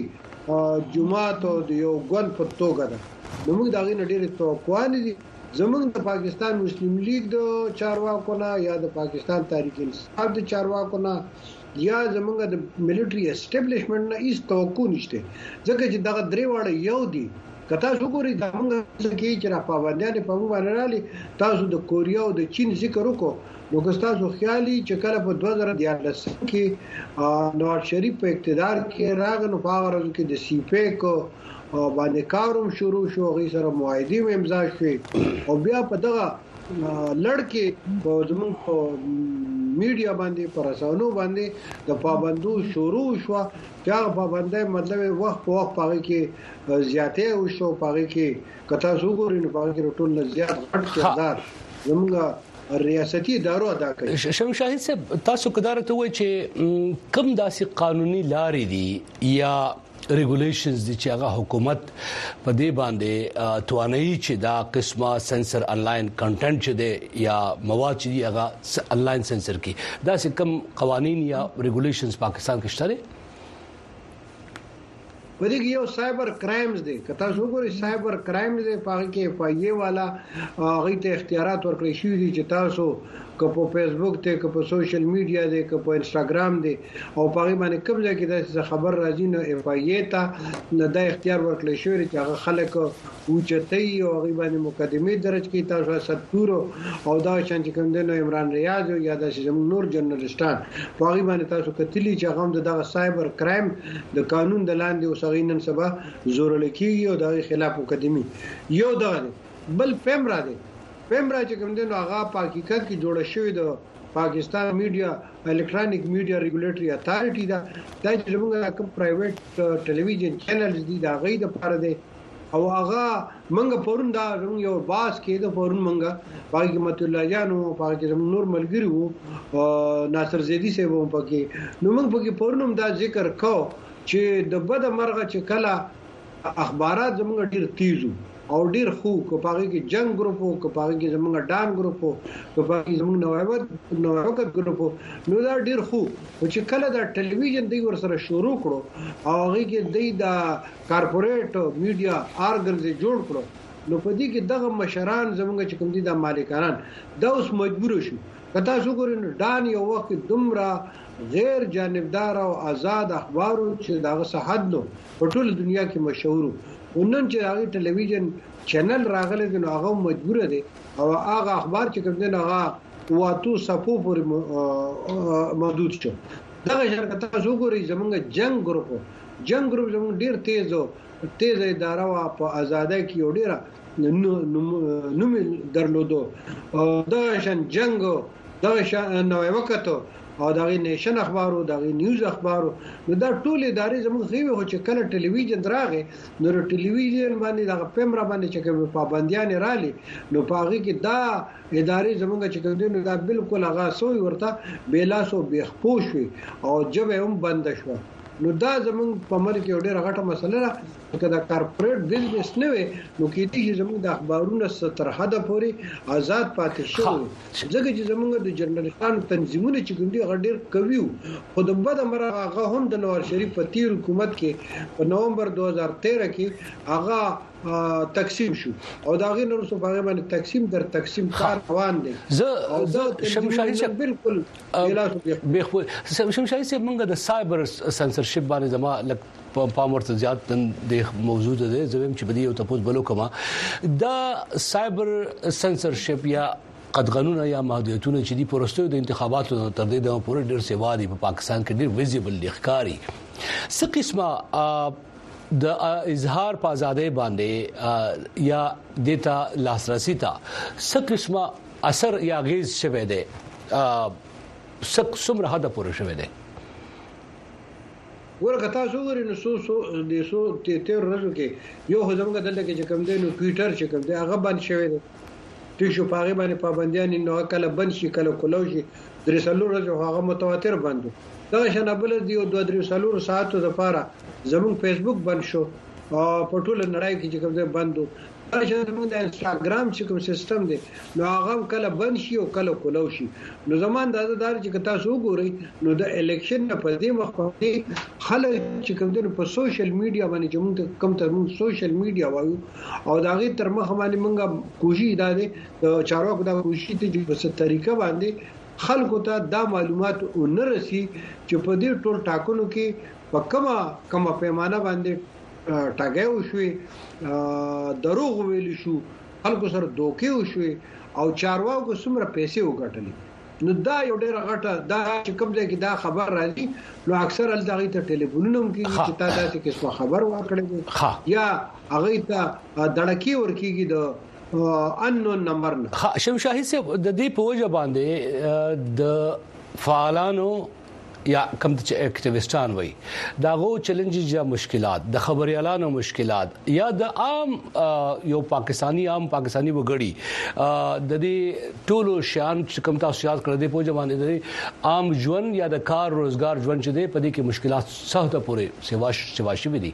جماعت او د یو ګوند په توګه ده نو موږ دا غي نډېر توقعان دي زمونږ د پاکستان مسلم لیگ د چارواکو نه یا د پاکستان تحریک انصاف د چارواکو نه یا زمونږ د ملټری اسټابلیشمنت نه هیڅ توقع نشته ځکه چې دغه درې واړه یو دي کته شو ګوري د موږ کې چې را پابندیان په موږ باندې رالي تاسو د کوریا او د چین ذکر وکړو نو که تاسو خیالي چې کله په دوه زره دیارلس کې نواز شریف په اقتدار کې راغنو په هغه ورځ کې د سی پیک باندې کاروم شروع شو غي سره معاهده امضا شوه او بیا په دغه لړکې په زموږ په میډیا باندې پر رسنیو باندې د پابندو شروع شو چې هغه پابندۍ مطلب وخت په وخت پاره کې زیاتې او شو پاره کې کته سو ګوري نو پاره کې ټول نه زیات غټ کردار زموږ ریاستي ادارو ادا کوي شم شاهد صاحب تاسو قدرت وای چې کم داسې قانوني لارې دي یا ریګولیشنز دي چې هغه حکومت په دې باندې توانایي چې دا قسمه سنسر انلاین کنټنټ چې دی یا مواد چې دی هغه انلاین سنسر کی دا څه کم قوانين یا ریګولیشنز پاکستان کې شته ودی یو سایبر کرایمز دی کته شو ګوري سایبر کرایمز دی په کې اف آی ای والا هغه ته اختیارات ورکړي شوی دي چې تاسو که په فیسبوک ته که په سوشل میډیا دی که په انستګرام دی او په باندې کوم ځای کې د خبر راځي نو اف ای ته نه د اختیار ورکړل شوی چې هغه خلک اوچتي او هغه باندې مقدمه درج کړي تاسو ستور او دا چې کوم د عمران ریاض یا د نور جرنالستان په هغه باندې تاسو کتلی چې هغه د سایبر کرایم د قانون د لاندې وسغینن سبا زور لکی او د خلاف مقدمه یو دا بل پیمرا دی پیمرا چې کوم د هغه په حقیقت کې جوړ شوی د پاکستان میډیا الکترونیک میډیا ریګولیټری اتھارټی دا د زموږه کوم پرایویټ ټلویزیون چینلز دي دا غي د پاره دی او هغه منګه پرون دا یو باس کې د پرون منګه باقي مت الله جانو باقي نور ملګری وو ناصر زیدی سه وو پکې نو موږ پکې پرونم دا ذکر کو چې د بد مرغه چې کله اخبارات زموږ ډیر تیزو او ډیر خو کو پاره کې جنگ ګروپو کو پاره کې زموږ ډان ګروپو کو پاره کې زموږ نوایوت نوایوت ګروپو نو دا ډیر خو چې کله دا ټلویزیون دی ور سره شروع کړو او هغه کې دی دا کارپوریټ میډیا ارګنز جوړ کړو نو په دې کې دغه مشران زموږ چې کوم دي د مالکان دا اوس مجبور شو کته شو ګورین ډان یو وخت دومره غیر جانبدار او آزاد اخبارو چې دغه صحت نو په ټول دنیا کې مشهور ونن چې هغه ټلویزیون چینل راغله نو هغه مجبور دي او هغه اخبار چې کوم دي هغه واتو صفو پر محدود شو دغه شرکت تاسو ګورئ زمونږ جنگ ګروپ جنگ ګروپ زمونږ ډیر تیز او تیز اداره وا په آزادۍ کې ډیره نو نو درلودو دا شان جنگ دا شان نوې وکړو او دا غي نېشن اخبارو دا غي نیوز اخبارو نو دا ټول ادارې زموږ خېوه چې کله ټلویزیون راغی نو ټلویزیون باندې دا پیمرا باندې چې کوم پابندیان رالي نو پاغي کې دا ادارې زموږ چې کوم دا بالکل هغه سوی ورته بیلاسو بخپوش وي او جبه هم بند شو نو دا زموږ په ملک کې ډېر غټه مسله ده چې دا کارپوریټ بزنس نه وي نو کې دي زموږ د اخبارونو ستر حد پورې آزاد پاتې شو ځکه چې زموږ د جرنالستانو تنظیمونه چې کوم دي غډیر کوي خو د بد مرغه هغه هم د نواز شریف په تیر حکومت کې په نومبر دوه هزار تیرہ کې هغه تقسیم شو او دا غي نور څه باندې باندې تقسیم در تقسیم کار روان دي زه زه شمشاهي صاحب بالکل بخو شمشاهي صاحب موږ د سایبر سنسرشپ باندې زما لک پامورته زیات د موجود ده زویم چې بدی او تاسو بلو کما دا سایبر سنسرشپ یا قدغنونه یا محدودیتونه چې دی پروستو د انتخاباتو تر دې د پوره ډیر سیوا دي په پاکستان کې ډیر ویزیبل لخکاری څه قسمه د اظهار په آزادۍ باندې یا دیتا لاسرسي تا څه قسمه اثر یا غیز شوه دی څه څومره حد پورې شوه دی ورکه تاسو ورې نو سو سو د سو تیر ورځو کې یو هزمګه دلته کې کوم دی نو ټوئیټر چې کوم دی هغه باندې شوی دی ټیک شو پاره باندې پابندیان نو کله بند شي کله کولو شي درې سلو ورځو هغه متواتر بندو دا شنبل دی او دوه درې سلو ساعتو د پاره زمون فیسبوک بند شو په ټوله نړۍ کې چې کوم دی بندو دا زمون د انستګرام چې کوم سیستم دی نو هغه کله بند شي او کله کولو شي نو زمون د دار چې تاسو وګورئ نو د الیکشن په دې وخت کې خلک چې کوم دی په سوشل میډیا باندې چې موږ کوم ته موږ سوشل میډیا وایو او دا غي تر مخ باندې موږ کوشش اده چارواکو دا کوشش ته چې په ست طریقه باندې خلکو ته دا معلومات ونرسي چې په دې ټول ټاکنو کې په کومه کومه پیمانه باندې ټاګه وشوي دروغ ویل شو خلکو سره دوکي وشوي او چارواکو څومره پیسې وګټلې نو دا یو ډېر غټه دا چې کوم ځای کې دا خبر راځي نو اکثر ال دغه ته ټلیفونونه هم کیږي چې تا داسې کیسه خبر ورکړي یا هغه ته دړکی ورکیږي د انون نمبر نه شمشاهي صاحب د دې په وجه باندې د فعالانو یا کم چې اکټیویستان وي داغو چیلنجز یا مشکلات د خبريالانو مشکلات یا د عام یو پاکستانی عام پاکستانی وګړي د دې ټولو شان چې کم تاسو یاد کړئ د په ځوانې د عام ژوند یا د کار روزګار ژوند چې د په دې کې مشکلات سخته پورې سیواش سیواشي وي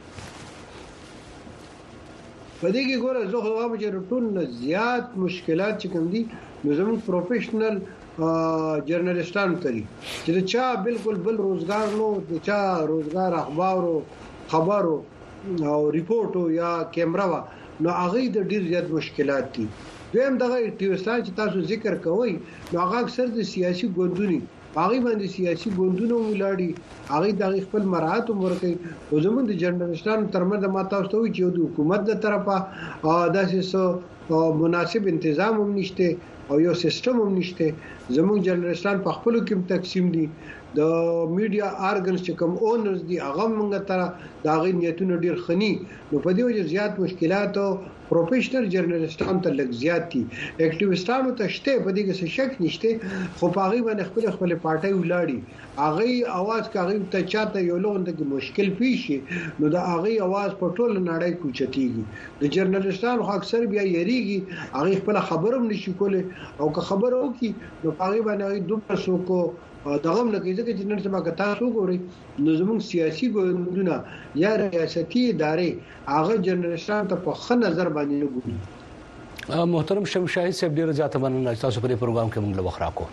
په دې کې ګوره زه خو وایم چې ټول زیات مشکلات چې کوم دي نو زموږ پروفیشنل جرنالستان کوي چې چا بالکل بل روزګار نو د چا روزګار اخبارو خبرو او ریپورتو یا کیمرا نو هغه د ډیر زیات مشکلات دي دویم دغه اکټیویستان چې تاسو ذکر کوئ نو هغه اکثر د سیاسي ګوندونو هغه باندې سیاسي ګوندونو ولاړی هغه د خپل مراعات ورکوي او زموږ د جرنالستانو ترمنځ ما تاسو ته وی چې د حکومت د طرفه داسې مناسب تنظیم هم نشته او یو سیستم هم نشته زموږ جرنالستان په خپل کې تقسیم دي د میډیا ارګنز چې کوم اونرز دي هغه موږ ته دا غي نیتونه ډیر خني نو په دې وجه زیات مشکلات او پروفیشنل جرنالستان ته لږ زیات دي اکټیویستانو ته شته په دې کې څه شک نشته خو پاغي باندې خپل خپل پارټي ولاړی هغه आवाज کاغي ته چاته یو لوند کې مشکل پیشي نو دا هغه आवाज په ټول نړۍ کې چتیږي د جرنالستانو اکثر بیا یریږي هغه خپل خبروم نشي کوله او که خبرو کی نو پاغي باندې دوه سو کو دغه نه کېږي چې نن سبا که تاسو ګورئ نو زموږ سیاسي ګوندونه یا ریاستي ادارې هغه جنرالستان ته په ښه نظر باندې نه ګوري. محترم شمشاهي صاحب ډیر زیاته مننه تاسو په پروګرام کې موږ له وخت راکو.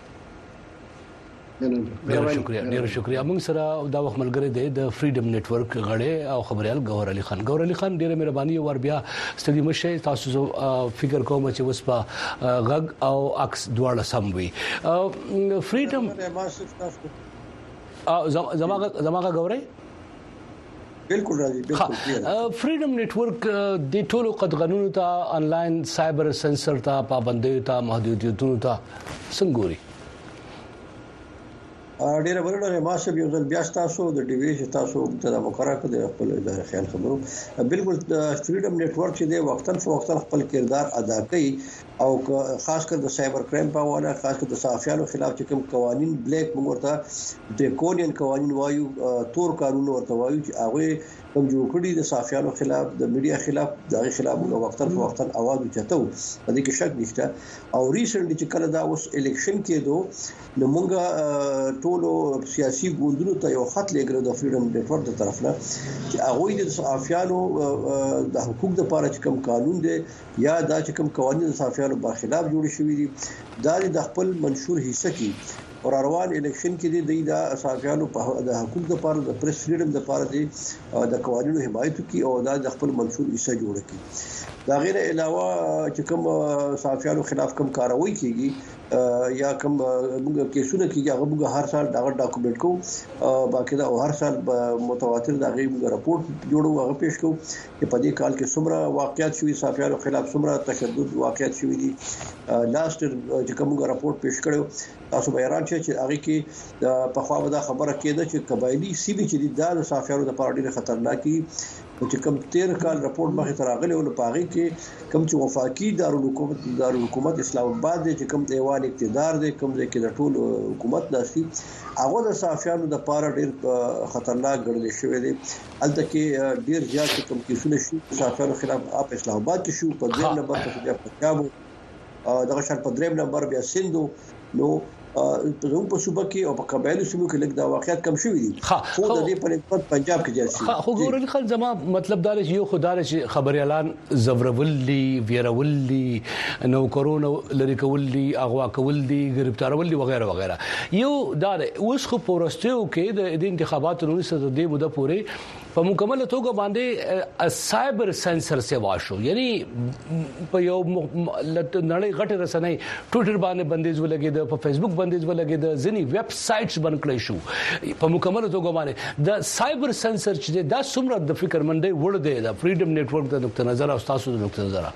ډیر شکریہ ډیر شکریہ موږ سره دا وخت ملګری دی د فریډم نتورک غړی او خبريال ګور علي خان ګور علي خان ډیره مهرباني ور بیا ستړي مشه تاسو فکر کوم چې وس په غږ او عکس دواړه سم وي فریډم زماغه زماغه ګورې بالکل راځي بالکل فریډم نتورک د ټولو قدغنونو ته انلاین سایبر سنسر ته پابندۍ ته محدودیتونو ته څنګه ډیر ورډه ما سب یو ځل بیا تاسو د ډي وی تاسو ته مقرره کړی خپل ادارې خیال خبرو بالکل فریډم نتورک چې د وختن فوختن خپل کردار ادا کوي او خاص کر د سایبر کرایم په اړه خاص کر د صحافیانو خلاف چې کوم قوانين بلیک موږ ته د کونین قوانين وایو تور قانون ورته وایو چې هغه کوم جوړ کړي د صحافیانو خلاف د میډیا خلاف دغه خلاف موږ وختن فوختن आवाज وچتو په دې کې شک نشته او ریسنټلی چې کله دا اوس الیکشن کېدو نو موږ ټولو سیاسي ګوندونو ته یو خط لګره د فریډم نتورک تر طرف نه چې هغه د صحافیانو د حقوق د لپاره چې کوم قانون دی یا دا چې کوم قوانين د صحافیانو په خلاف جوړ شوی دي دا د خپل منشور حصہ کې اور روان الیکشن کې د د صحافیانو په د حقوق د لپاره د پریس فریډم د لپاره د قوانینو حمایت کوي او دا د خپل منشور حصہ جوړ کړي دا غیر علاوه چې کوم صحافیانو خلاف کوم کاروایی کیږي یا کوم موږ کیسونه کیږي هغه موږ هر سال دا ډاکومنټ کوو باقاعده او هر سال متواتر دا غي موږ راپورټ جوړو هغه پیښ کوو چې په دې کال کې څومره واقعیت شوي صحافیانو خلاف څومره تشدد واقعیت شوي دي لاست چې کوم موږ راپورټ پیښ کړو تاسو به حیران شئ چې هغه کې په خوا دا خبره کېده چې قبایلی سیمې چې د صحافیانو د لپاره ډېر خطرناکي چې کوم تیر کال راپورټ مخې ته راغلی او په هغه کې کوم چې وفاقي دارالحکومت دارالحکومت اسلام آباد دی چې کوم ایوان اقتدار دی کوم ځای کې د ټول حکومت ناشتي هغه د صحافیانو د لپاره ډېر خطرناک ګڼل شوی دی البته کې ډېر زیات کوم کیسونه شي صحافیانو خلاف اپ اسلام آباد کې شو په دویم نمبر په پنجاب دغه شان په دریم نمبر بیا سندو نو په زموږ په صوبه کې او په قبایلو سیمو کې لږ دا واقعیت کم شوي دي خو د دې په نسبت پنجاب کې جالسي خو ګورل خل زما مطلب دا چې یو خدای چې خبري اعلان زورولي ویرولي نو کرونا لری کولي اغوا کولي گرفتارولي وغیرہ وغیرہ یو دا اوس خو پورستیو کې د انتخاباتو نو څه د مده پورې په مکمل توګه باندې سایبر سنسر سیوا شو یعنی په یو نړۍ غټ رسنۍ ټوټر باندې بندیز ولګید په فیسبوک بندیز ولګید ځنی ویب سایټس بند کړی شو په مکمل توګه باندې د سایبر سنسر چې دا څومره د فکر منډي وړ دی د فریډم نتورک د نقطه نظر او تاسو د نقطه نظر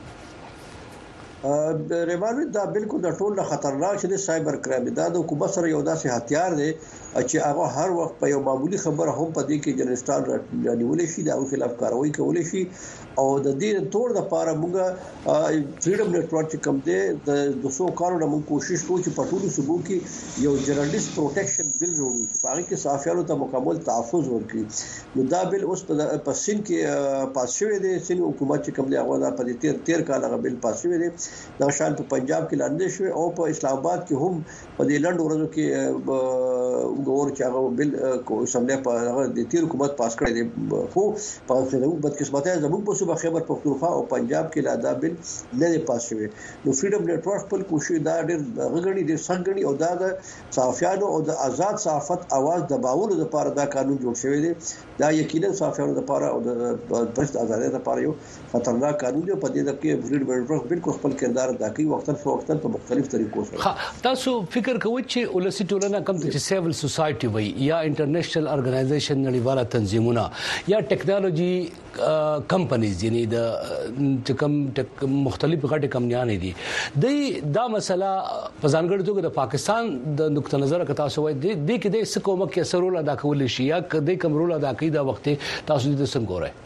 ریمانوي دا بالکل د ټول خطرناک شې سایبر کرایم دا د حکومت سره یو داسې هتیار دی چې هغه هر وخت په یو معمولی خبره هم په دې کې جنرالستان راټولول شي دا خلاف کاروایی کول شي او د دې تور د پاره موږ فریډم نتورک کوم دی د دوه سوه کارونه موږ کوشش کوو چې په ټولو صوبو کې یو جرنالست پروټیکشن بل جوړو چې په هغه کې صحافیانو ته مکمل تحفظ ورکړي نو دا بل اوس په سین کې پاس شوی دی سین حکومت چې کوم دی هغه په دې تیر تیر کال هغه بل پاس شوی دی دا شان په پنجاب کې لاندې شوی او په اسلام آباد کې هم په دې لند ورځو کې ګور چې هغه بل کو سملې په هغه د تیر حکومت پاس کړی دی خو په څه بدقسمتۍ زموږ په صوبه خیبر پختونخوا او پنجاب کې لا دا بل نه پاس شوی نو فریډم نتورک خپل کوشش دا ډېر غړي ډېر څنګه او دا د صحافیانو او د آزاد صحافت आवाज دباولو لپاره دا قانون جوړ شوی دی دا یقینا صحافیانو لپاره او د پرست آزادۍ لپاره یو خطرناک قانون دی په دې کې فریډم نتورک بالکل خپل کردار ادا کوي وختن فوختن په مختلف طریقو سره. تاسو فکر کوئ چې ولسی ټولنه کوم چې سیویل سوسایټي وي یا انټرنیشنل ارګنایزیشن نړیواله تنظیمونه یا ټیکنالوژي کمپنیز یعنی د کوم مختلف غټ کمپنیانې دي د دا مسله په ځانګړي توګه د پاکستان د نقطه نظر کتا سو وي د کې د سکومه کې سرول ادا کول شي یا د کوم رول ادا کوي دا وخت تاسو د څنګه ګورئ؟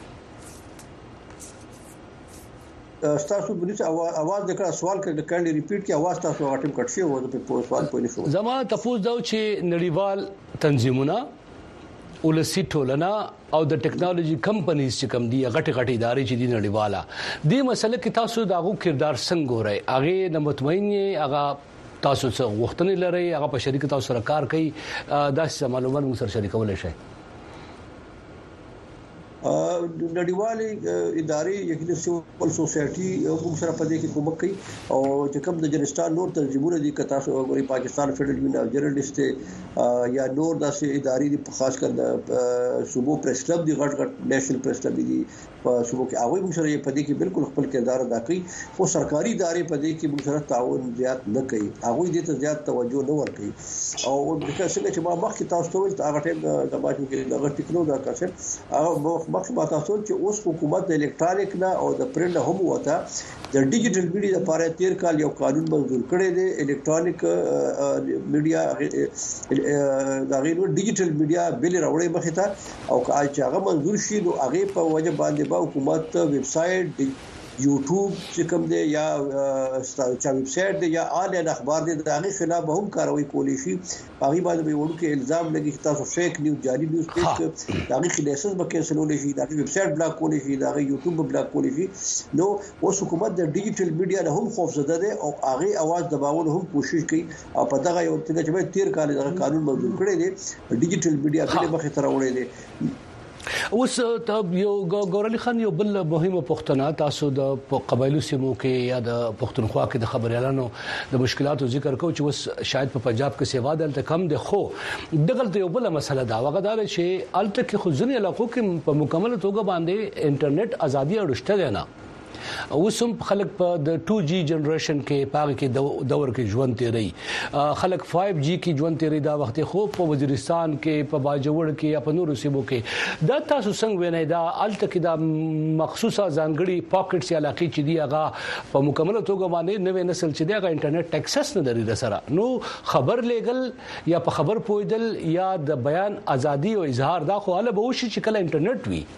تاسو د دې اواز د کړه سوال کړه کاندي ریپیټ کی اواز تاسو غټم کټ شي و د په سوال په نشو زما تاسو دا چې نړیوال تنظیمونه ولسی ټولنه او د ټیکنالوژي کمپنیز چې کم دي غټي غټي ادارې چې دي نړیواله دې مسله کې تاسو داغو کردار څنګه ګورئ؟ هغه نه مطمئن یې هغه تاسو څه وختونه لري هغه په شریک تاسو سره کار کوي دا څه معلومات موږ سره شریکول شي؟ نړیوالې ادارې یقینا سیول سوسایټي هم سره په دې کې کومک کوي او چې کوم د جنستان نور تنظیمونه دي کتا سو غوړي پاکستان فدرل یونین جرنالست یا نور داسې ادارې دي خاص کر د صوبو پریس کلب دي غټ غټ نېشنل پریس کلب دي په صوبو کې هغه هم سره په دې کې بالکل خپل کردار ادا کوي خو سرکاري ادارې په دې کې موږ سره تعاون زیات نه کوي هغه دې ته زیات توجه نه ورکوي او څنګه چې ما مخکې تاسو ته ویل هغه ټیم د باجو کې دغه ټیکنو دا کار هغه مخکې ما تاسو چې اوس حکومت د الکترونیک نه او د پرنټ هم وته د ډیجیټل میډیا لپاره تیر کال یو قانون منظور کړی دی الکترونیک میډیا دا غیر ډیجیټل میډیا بل راوړی مخه ته او چې هغه منظور شي نو هغه په وجه باندې با حکومت ویب سټ یوټیوب چې کوم دی یا چا ویب سټ دی یا آنلاین اخبار دی دغه خلاف هم کاروي کولی شي هغه باندې به ورکه الزام لګي چې تاسو فیک نیوز جعلي نیوز پیش دغه خلاص به کینسلول شي دغه ویب سټ بلاک کولی شي دغه یوټیوب بلاک کولی شي نو اوس حکومت د ډیجیټل میډیا له هم خوف زده ده او هغه आवाज دباول هم کوشش کوي او په دغه یو څنګه چې تیر کال دغه قانون منظور کړی دی ډیجیټل میډیا په مخه تر وړي دی. اوس یو ګورالي خان یو بل مهمه پښتنه تاسو د قبایلو سیمو کې یا د پښتونخوا کې د خبريالانو د مشکلاتو ذکر کو چې اوس شاید په پنجاب کې سیوا دلته کم دي خو دغه یو بل مسله دا وغدار چې الته کې خو ځنې علاقو کې په مکمل توګه باندې انټرنیټ ازادي اړشته ده نه اوسم خلک په د ټو جی جنریشن کې پاګه کې دور کې ژوند تیری خلک فایو جی کې ژوند تیری دا وخت خو په وزیرستان کې په باجوړ کې یا په نورو سیمو کې دا تاسو څنګه وینئ دا الته کې دا مخصوصه ځانګړي پاکټس یا علاقې چې دی هغه په مکمل توګه باندې نوې نسل چې دی هغه انټرنیټ اکسس نه لري سره نو خبر لګل یا په خبر پویدل یا د بیان ازادي او اظهار دا خو اله به وشي چې کله انټرنیټ وي.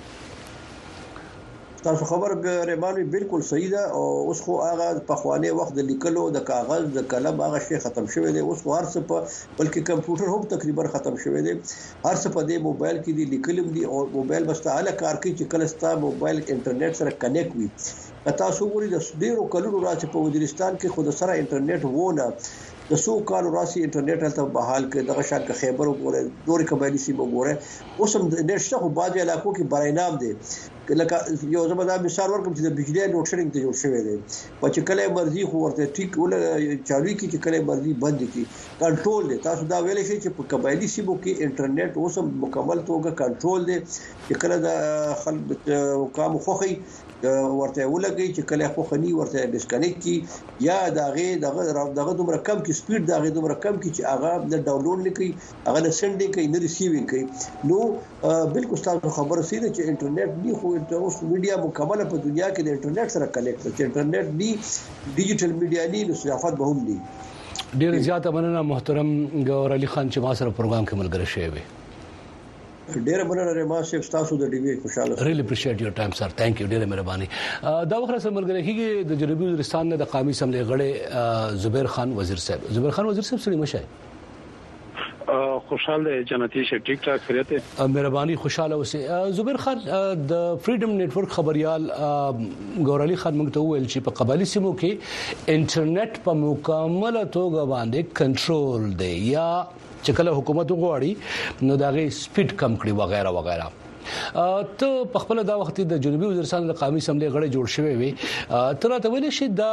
تاسو خبر غریبانوي بالکل صحیح ده او اوس خو هغه په خوانه وخت د لیکلو د کاغذ د قلم هغه شی ختم شوی دی اوس هر څه په بلکې کمپیوټر هم تقریبا ختم شوی دی هر څه په دې موبایل کې دی لیکلم دی او موبایل بس تعالی کار کوي چې کله ستا موبایل انټرنیټ سره کنیکټ وي تاسو ګورئ د ډیرو کلونو راځي په وزیرستان کې خود سره انټرنیټ وونه د سو کال راسي انټرنیټ ته بحال کې دغه شان کې خیبر وګوره دوري قبایلی سیمه وګوره اوس هم نت شته خو باج علاقو کې برینام دي لکه یو زموږ مثال ورکوم چې د بجلی لوډ شیډینګ ته جوړ شوی دی په چې کله مرزي خو ورته ټیک ول چالوي کې چې کله مرزي بند کی کنټرول دی تاسو دا ویل شي چې په قبایلی سیمو کې انټرنیټ اوس هم مکمل توګه کنټرول دی چې کله د خلک کام خوخي ورته ولګي چې کله خو خني ورته ډیسکنیکټ کی یا دغه دغه دغه دومره کم کی سپیډ دغه دومره کم کی چې هغه د ډاونلوډ نه کوي هغه نه سندینګ کوي نه ریسیوینګ کوي نو بالکل تاسو خبره سیده چې انټرنیټ دی خو اوس میډیا مکمل په دنیا کې د انټرنیټ سره کنیکټ چې انټرنیټ دی ډیجیټل میډیا دی نو صفات به هم دي. ډیر زیاته مننه محترم ګور علي خان چې ما سره پروګرام کې ملګری شوی ډیر مننه ما شیف تاسو د ډي وی خوشاله ریلی اپریشیټ یور ټایم سر ثانک یو ډیر مهرباني دا وخت سره ملګری کیږي د جنوبي وزیرستان د قومي اسمبلی غړي زبیر خان وزیر صاحب زبیر خان وزیر صاحب سړي مشه خوشاله جنتی شه ټیک ټاک خیریت مهرباني خوشاله اوسه زبیر خان د فریډم نتورک خبريال ګور علي خان موږ ته ویل چې په قبایلی سیمو کې انټرنیټ په مکمل توګه باندې کنټرول دی یا چې کله حکومت وغواړي نو دغه سپیډ کم کړي وغیرہ وغیرہ ته په خپل دا وخت د جنوبي وزیرستان د قومي اسمبلی غړي جوړ شوی وي تر ته ویل شي دا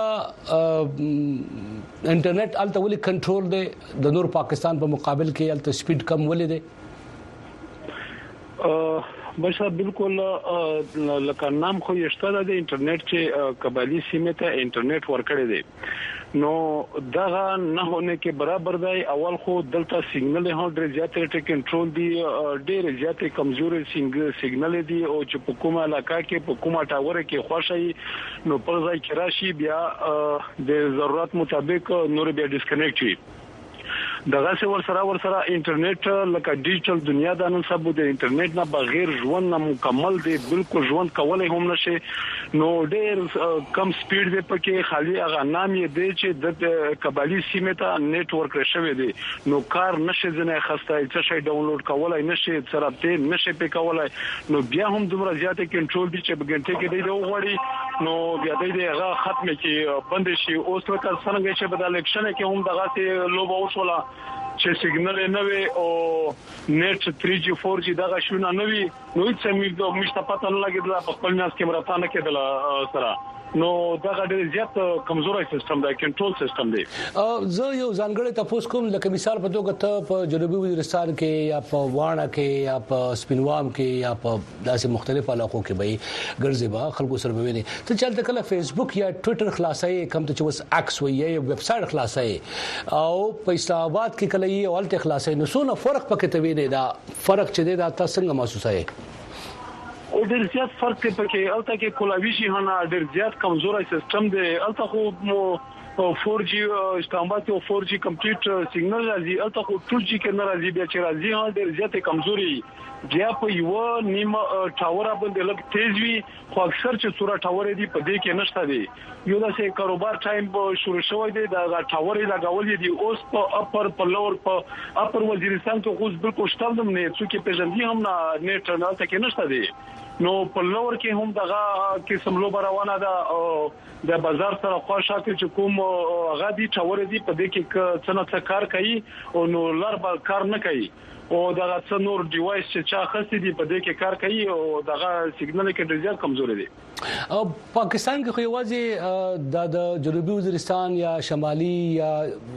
انټرنیټ الته ولې کنټرول دی د نور پاکستان په مقابل کې الته سپیډ کم ولې دی بشا بالکل لکه نام خو یشته د انټرنیټ چې قبایلی سیمه ته انټرنیټ ورکړی دی نو دغه نه هونه کې برابر دی اول خو دلته سیګنل هو ډېر زیاتې ټیک کنټرول دی ډېر زیاتې کمزوري سیګنل دی او چې په کومه علاقه کې په کومه ټاور کې خوشي نو پر ځای کې راشي بیا د ضرورت مطابق نور بیا ډیسکنیکټ وي دغه څه ور سره ور سره انټرنیټ لکه ډیجیټل دنیا د نن سبا د انټرنیټ نه بغیر ژوند نه مکمل دی بالکل ژوند کولای هم نشي نو ډېر کم سپیډ دی پکې خالي هغه نام یې دی چې د قبایلی سیمه ته نتورک راشوي دی نو کار نشي ځنه خسته څه شي ډاونلوډ کولای نشي سرابته نشي په کولای نو بیا هم دومره زیاته کنټرول دي چې بګنټه کې دی وغوړي نو بیا دی هغه ختمه کې بند شي اوس وکړ څنګه چې بدل اکشن کې هم دغه ته لوبه وشوله چې سیګنل نه وي او نت تھری جی فور جی دغه شونه نه وي نو هیڅ مې مشته پته نه لګیدله په خپل ناس کې مرته نه کېدله سره نو دغه ډېر زیات کمزوري سیستم دی کنټرول سیستم دی زه یو ځانګړی تاسو کوم لکه مثال په توګه ته په جنوبي وزیرستان کې یا په وانه کې یا په سپینوام کې یا په داسې مختلف علاقو کې به ګرځي با خلکو سره ویني ته چلته کله فیسبوک یا ټوئیټر خلاصای کم ته چې وس اکس وی یا ویب سټ خلاصای او په اسلام آباد کې کله یې اولته خلاصای نو څونه فرق پکې ته ویني دا فرق چې دی دا تاسو څنګه محسوسای او ډېر زیات فرق پکې الته کې کولاوي شي هنه ډېر زیات کمزوري سیستم دی الته خو مو فور جی استعمال او فور جی کمپلیټ سیګنل راځي الته خو ټو جی کې نه راځي بیا چې راځي ها ډېر زیات کمزوري بیا په یو نیم ټاور باندې لګ تیز وي خو اکثر چې صورت ټاور دی په دې کې نشته دی یو داسې کاروبار ټایم شروع شوی دی دا ټاور لګول دي اوس په اپر په لور په اپر وزیرستان کې خو بالکل شتل نه څوک په ژوندۍ هم نه نیټ نه تکه نشته دی نو په لور کې هم دغه قسم لو روانه ده د بازار سره خواشه چې کوم غادي ټاور دی په دې کې څنګه څه کار کوي او نو لار به کار نه کوي او دغه څه نور ډیوایس چې چا خسته دي په دې کې کار کوي او دغه سیګنل کې ډېر زیات کمزوري دي او پاکستان کې خو یوازې د جنوبي وزیرستان یا شمالي یا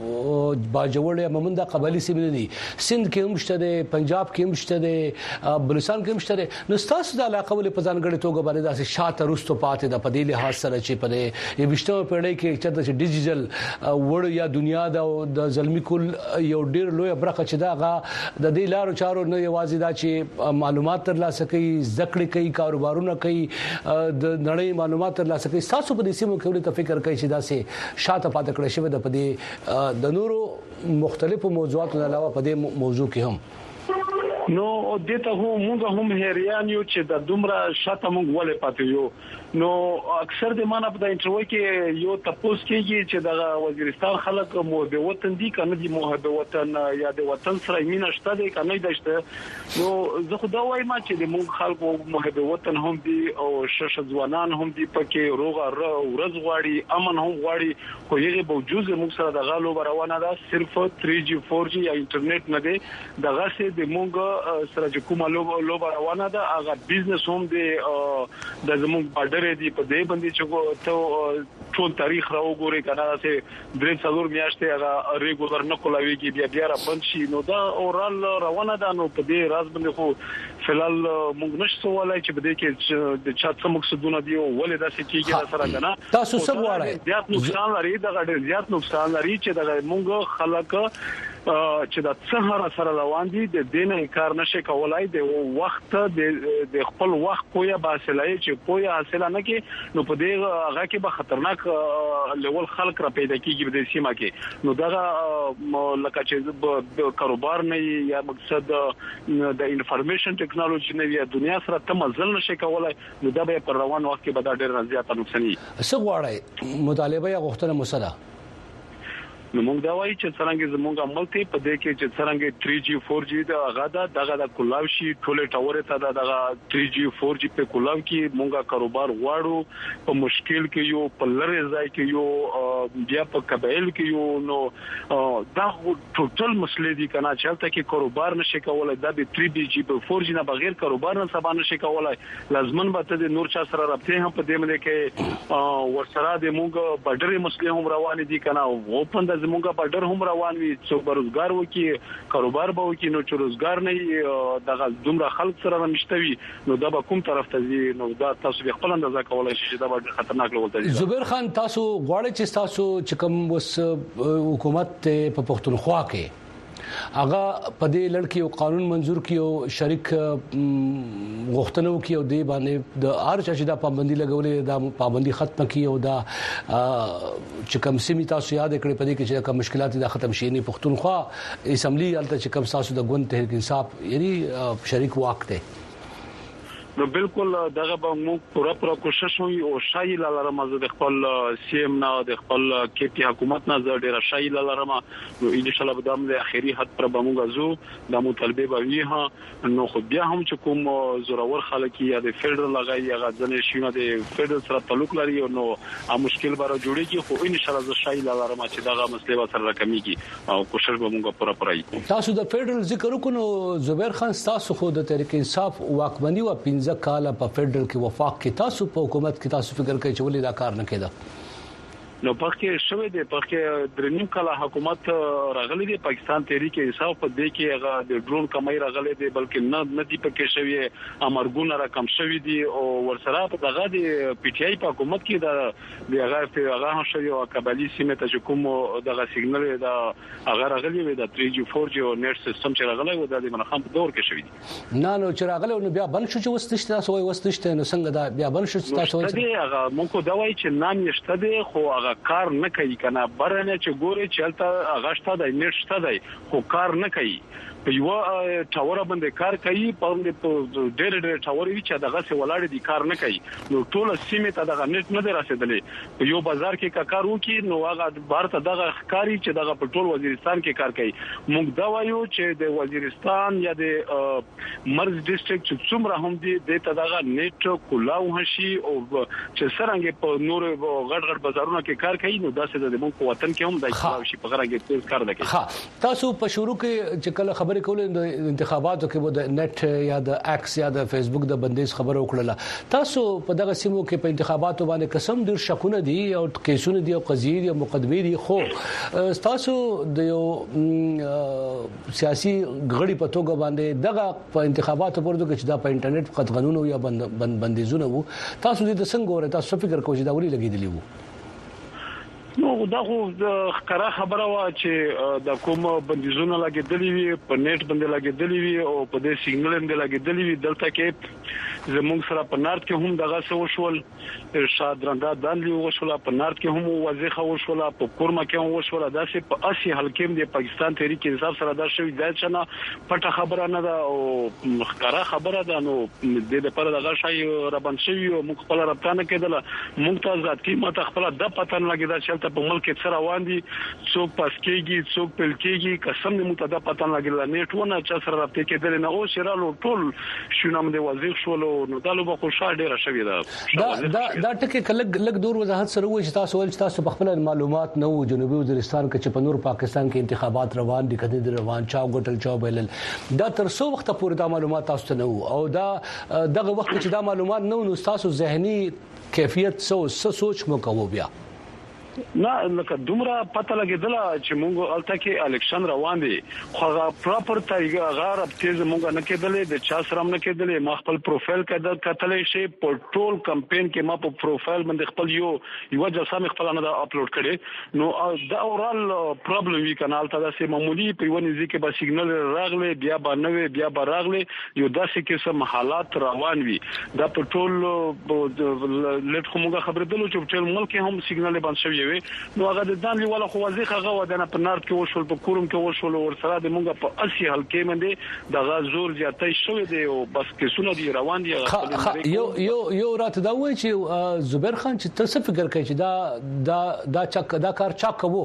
باجوړ یا ممنده قبایلی سیمې دي سند کې هم شته دي پنجاب کې هم شته دي بلوچستان کې هم شته دي نو تاسو د علاقې ولې په ځانګړي توګه باندې داسې شاته رستو پاتې د پدې له حاصل چې په دې وشتو پیړۍ کې چې د ډیجیټل وړ یا دنیا د ظلمي کول یو ډیر لوی برخه چې دا د دې لارو چارو نه یوازې دا چې معلومات ترلاسه کوي ذکر کوي کاروبارونه کوي د نړۍ معلومات ترلاسه کوي تاسو په دې سیمو کې ولې تفکر کوي چې دا سه شاته پاتې کړی شوی د پدې د نورو مختلفو موضوعاتو علاوه په دې موضوع کې هم نو دته هم موږ هم هریان یو چې د دومره شاته موږ ولې پاتې یو نو اکثر د مانه په انټرویو کې یو تاسو کېږي چې د وزیرستان خلک مو د وطن دي کنه دي مو د وطن یا د وطن سره مینه شته دي کنه دشته نو زه خو دا وایم چې د موږ خلکو مو د وطن هم دي او شش ځوانان هم دي پکې روغه ورځ غواړي امن هم غواړي خو یغه باوجود موږ سره د غالو روانه ده صرف تھری جی فور جی یا انټرنیټ نه دي دغه سه د موږ سره چې کومه لوبه روانه ده هغه بزنس هم دي د زموږ بارډر دی په دې باندې چې ته ټول تاریخ راوګوري کنه چې درې څلور میاشتې هغه ریګولر نه کولاويږي بیا بیا را بند شي نو دا اورال روانه ده نو په دې راز باندې خو فلال موږ نشو ولای چې په دې کې د چا څه مقصدونه دی او ولې دا څه کیږي سره کنه تاسو څه غواړئ زیات نقصان لري دا ډېر زیات نقصان لري چې دا موږ خلک چې دا څه سره روان دي د دینه کار نشي کولای د وخت د خپل وخت پویا باسلای چې پویا حاصل نه کې نو په دې هغه کې به خطرناک لیول خلک را پیدا کیږي د سیمه کې نو دا لکه چې کاروبار نه یا مقصد د انفارمیشن ټیکنالوژي نه یا دنیا سره تمزل نشي کولای نو دا به پر روان وخت کې به دا ډېر زیات نقصان وي څه غواړي مطالبه یا غوښتنه مسله نو موږ دا وایي چې څنګه زموږ عمل ته په دې کې چې څنګه تھری جی فور جی دا غادا دغه د کولاو شي ټوله ټاور ته دغه تھری جی فور جی په کولاو کې موږ کاروبار غواړو په مشکل کې یو په لری ځای کې یو بیا په قبایل کې یو نو دا ټوټل مسلې دي کنه چې تل کې کاروبار نشي کولای دا به تھری جی په فور جی نه بغیر کاروبار نه سبا نشي کولای لازمن به ته د نور چا سره رابطه هم په دې باندې کې ورسره د موږ بډري مسلې هم روان دي کنه او په زمونږ په ډر هم روان وي څو روزګار وکي کاروبار به وکي نو چې روزګار نه دغه دومره خلک سره مشتوي نو دا به کوم طرف ته ځي نو دا تاسو به خپل اندازه کولای شئ چې دا به خطرناک لول ته زبیر خان تاسو غواړئ چې تاسو چې کوم وس حکومت په پښتونخوا کې هغه په دې لړ کې قانون منزور کیو شریک غوښتنو کیو دی باندې د ارچ چې دا پابندي لګولې دا پابندي ختم کیو دا چې کوم سیمه تاسو یاد کړئ په دې کې چې کوم مشکلات دا ختم شي نه پښتونخوا اسمبلی الته چې کوم تاسو د ګوند تحریک انصاف یعنی شریک وخت دی نو بالکل دغه به موږ پوره پوره کوشش وکړو او شای لاره مزه د خپل سی ام نه د خپل کې پی حکومت نه زړه ډیر شای لاره ما نو ان شاء الله به د اخیری حد پر به موږ زو د مطالبه به وی ها نو خو بیا هم چې کوم زورور خلک یا د فدرال لغای یا ځنې شینه د فدرال سره تعلق لري نو ا مشکل به جوړیږي خو ان شاء الله ز شای لاره ما چې دغه مسله سره کمیږي او کوشش به موږ پوره پوره کوو تاسو د فدرال ذکر وکړو زبیر خان تاسو خو د تحریک انصاف واکمنی او پنځه کاله په فدرال کې وفاق کې تاسو په حکومت کې تاسو فکر کوي چې ولې دا کار نه کېده نو پخې شوه د پخې درنیم کله حکومت راغلي دی پاکستان تحریک انصاف په دې کې هغه د ډرون کمای راغلي دی بلکې نه نه دی پکې شوی امرګون را کم شوی دی او ورسره په دغه د پی ټی آی په حکومت کې د هغه په هغه شوی او قبالي سیمه ته کوم دغه سیګنل دا هغه راغلي وي د تھری جی فور جی او نت سیستم چې راغلی و د منخم په دور کې شوی دی نه نو چې راغلی نو بیا بل شو چې وستشت تاسو وای وستشت نو څنګه دا بیا بل شو تاسو وای هغه مونږ دا وای چې نام نشته دی خو هغه کار نه کوي کنه برنه چې ګوري چې الته اغشته د نت شته دی خو کار نه کوي په یو ټاور باندې کار کوي په ډېر ډېر ټاور وی چې دغه څه ولاړ دي کار نه کوي نو ټول سیمه ته دغه نت نه رسیدلې په یو بازار کې کار وکي نو هغه بهر ته دغه ښکاری چې دغه په ټول وزیرستان کې کار کوي موږ دا وایو چې د وزیرستان یا د مرز ډیسټریکټ چې څومره هم دي د ته دغه نت کولاو هشي او چې سرنګ په نور غټ غټ بازارونو کې کار کوي نو دا څه د موږ په وطن کې هم د کولاو شي په غره کې تیز کار کوي ها تاسو په شروع کې چې کله خبرې کولې د انتخاباتو کې وو د نت یا د ایکس یا د فیسبوک د بندیز خبرو وکړه تاسو په دغه سیمو کې په انتخاباتو باندې قسم ډیر شکونه دي او کیسونه دي او قضیې دي او مقدمې دي خو تاسو د یو سیاسي غړي په توګه باندې دغه په انتخاباتو پورې چې دا په انټرنیټ قط قانون یا بندیزونه وو تاسو دې څنګه ورته تاسو فکر کوئ چې دا ولې لګیدلی وو نو دا خو ښکارا خبره وا چې د کوم بندیزونه لګیدلې وي په نت باندې لګیدلې وي او په دې سیګنل باندې لګیدلې وي دلته کې زموږ سره په نارت کې هم دغه څه وشول ارشاد رنده دانلی وشول په نارت کې هم وظیفه وشول په کورما کې هم وشول دا چې په اسی حلقې د پاکستان تحریک انصاف سره دا شوی ځای چې نه پټه خبره نه ده او ښکارا خبره ده نو د دې لپاره دغه شای ربان شوی او موږ خپل رابطانه کېدله موږ ته ذاتي ماته خپل د پتن لګیدا چې په ملک کې سره روان دي څوک پاس کېږي څوک پل کېږي قسم دې متدا پتن لګیدل نیټونه چې سره راته کېدل نه او شرالو ټول شونم دې وزیر شول نو دالو به خوشاله ډیره شوی دا دا دا ټکي کله لګ دور وضاحت سره وایي چې تاسو ول چې تاسو په خپل معلومات نه وو جنوبي وزیرستان کې چې په نور پاکستان کې انتخابات روان دي کدي روان چاو ګټل چاو بیلل دا تر څو وخت پورې دا معلومات تاسو ته نه وو او دا دغه وخت چې دا معلومات نه نو تاسو ذهني کیفیت سو سوچ مو کوو بیا نه لکه دومره پته لګیدل چې مونږ الته کې الیکشن روان دي خو هغه پراپر طریقه غار تیز مونږ نه کېدلې د چا سره نه کېدلې ما خپل پروفایل کده کتلې شي په ټول کمپاین کې ما په پروفایل باندې خپل یو یو جسامه خپل نه اپلوډ کړي نو دا اورال پرابلم وی کنال ته داسې معمولی په ونی ځکه به سیګنل راغله بیا به نوې بیا به راغله یو داسې قسم حالات روان وي دا په ټول لټ کومه خبره دلو چې ټول ملک هم سیګنل باندې شوی نو هغه د ځان لیواله خو وظیفه غو د نه په نارت کې وشول په کورم کې وشول ور سره د مونږ په اسی حلقې باندې د غزور زیاتې شوې دي او بس کیسونه دي روان دي یو یو یو راته دا وایي چې زبیر خان چې تاسو فکر کوي چې دا دا دا چک دا کار چا کوو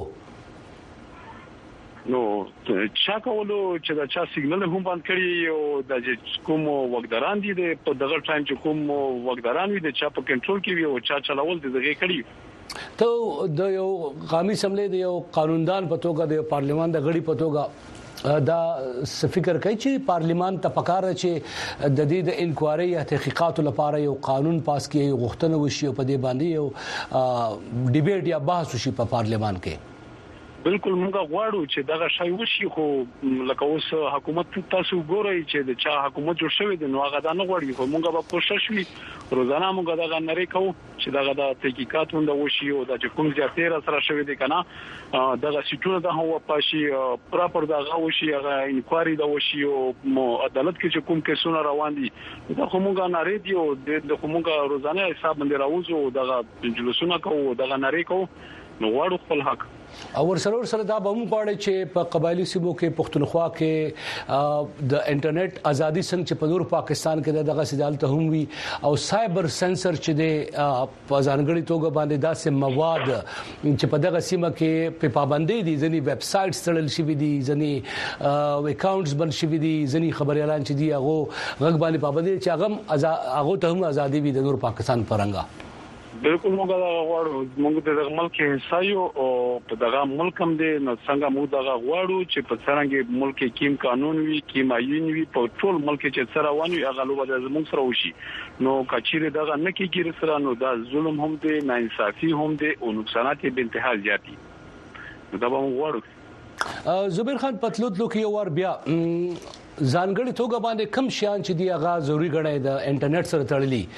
نو چا کولو چې دا چا سیګنل هم باندې کړی او د کوم وګداران دي په دغه ټایم چې کوم وګداران وي د چا په کنټرول کې وي او چا چلاول دي دغه کړی ته د یو قومي سملې د یو قانوندان په توګه د پارلیمان د غړي په توګه دا فکر کوي چې پارلیمان ته پکاره چې د دې د انکوایري یا تحقیقات لپاره یو قانون پاس کړي غوښتنه وشي په دې باندې یو ډیبیټ یا بحث وشي په پارلیمان کې بالکل موږ غواړو چې دغه شی وشي خو لکه اوس حکومت تاسو ګورئ چې د چا حکومت جوړ شوی دی نو هغه دا نه غواړي خو موږ به کوشش وکړو روزانه موږ دغه نری کوو چې دغه د تحقیقات وند وشي او د کوم ځاتیر سره شوی دی کنه دغه سټونه د هوا پاشي پراپر دغه وشي هغه انکوایري د وشي او عدالت کې چې کوم کیسونه روان دي دا کومه نری دی او د کومه روزانه حساب باندې راوځو دغه جلوسونه کوو دغه نری کوو نو غواړو خپل حق او ورسره سره دا به مو غواړي چې په قبایلی سیمو کې پښتونخوا کې د انټرنیټ ازادي څنګه چې په نور پاکستان کې دغه سجال ته هم وي او سایبر سنسر چې د په ځانګړي توګه باندې داسې مواد چې په دغه سیمه کې په پابندۍ دي ځنی ویب سټ تړل شوی دي ځنی اکاونټس بند شوی دي ځنی خبري اعلان چې دی هغه غږ باندې پابندۍ چې هغه هغه ته هم ازادي وي د نور پاکستان پرنګا بالکل موږ دا غواړو موږ د ملک حصہ یو او په دغه ملک هم دي نو څنګه موږ دا غواړو چې په څنګه ملک کیم قانون وي کیم آئین وي په ټول ملک چې سره وانه هغه لوبه د زموږ سره وشي نو کچيره دغه نه کیږي سره نو دا ظلم هم دي ناانصافي هم دي او نقصانات به انتها زیاتی دا به موږ غواړو زبیر خان پتلوت لو کې اور بیا ځانګړي توګه باندې کم شیان چې دی هغه ضروری غړي د انټرنیټ سره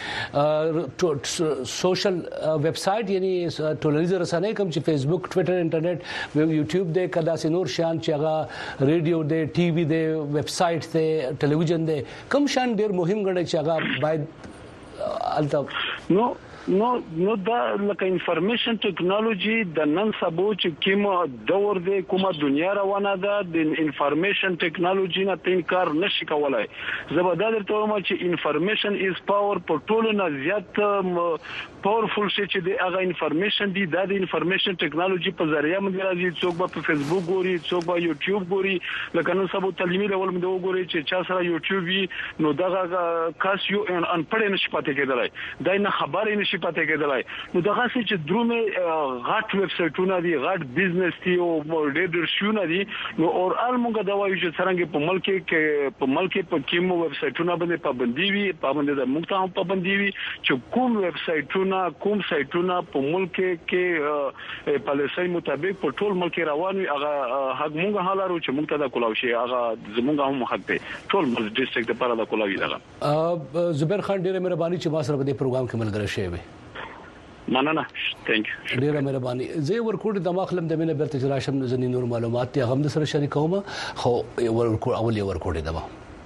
تړلي سوشل ویب سټ یعنی ټولنیز رسنۍ کوم چې فیسبوک ټوئیټر انټرنیټ یوټیوب د کدا سينور شیان چې هغه ریډیو د ټي وي د ویب سټ ته ټلویزیون د کم شیان ډیر مهم غړي چې هغه باید الته نو نو نو دا لکه انفارمیشن ټیکنالوژي د نن سبا چې کوم دور دی کومه دنیا روانه ده د انفارمیشن ټیکنالوژي نه انکار نشي کولای زبردار درته وایم چې انفارمیشن از پاور په ټولو نه زیات پاورفل شي چې د هغه انفارمیشن دی د انفارمیشن ټیکنالوژي په ذریعہ باندې راځي څوک په فیسبوک ګوري څوک په یوټیوب ګوري لکه نن سبا تعلیمي ډول باندې وګوري چې چا سره یوټیوب وي نو دغه کاس یو ان پړې نشي پاتې کېدلای دا نه خبرې نشي پاتې کېدلای نو دغه چې درومه غټ ویب سټونه دي غټ بزنس دي او ډېر شونه دي نو اور المونګه دا وایي چې څنګه په ملک کې په ملک په کوم ویب سټونه باندې پابندي وي پابندي د مونږ ته پابندي وي چې کوم ویب سټونه کوم سټونه په ملک کې پالیسي مطابق په ټول ملک روان وي هغه حق مونږ حالارو چې مونږ ته د کولاو شي هغه زمونږ هم حق دی ټول ملک ډیسټریکټ لپاره د کولاوي دغه زبیر خان ډیره مهرباني چې ما سره په دې پروګرام کې ملګری شوی مننه ثانک یو ډیره مهرباني زه ورکوټ د مخلم د مینه برته راشم زنی نور معلومات ته هم سره شریکوم خو ورکوټ اول ورکوټ دما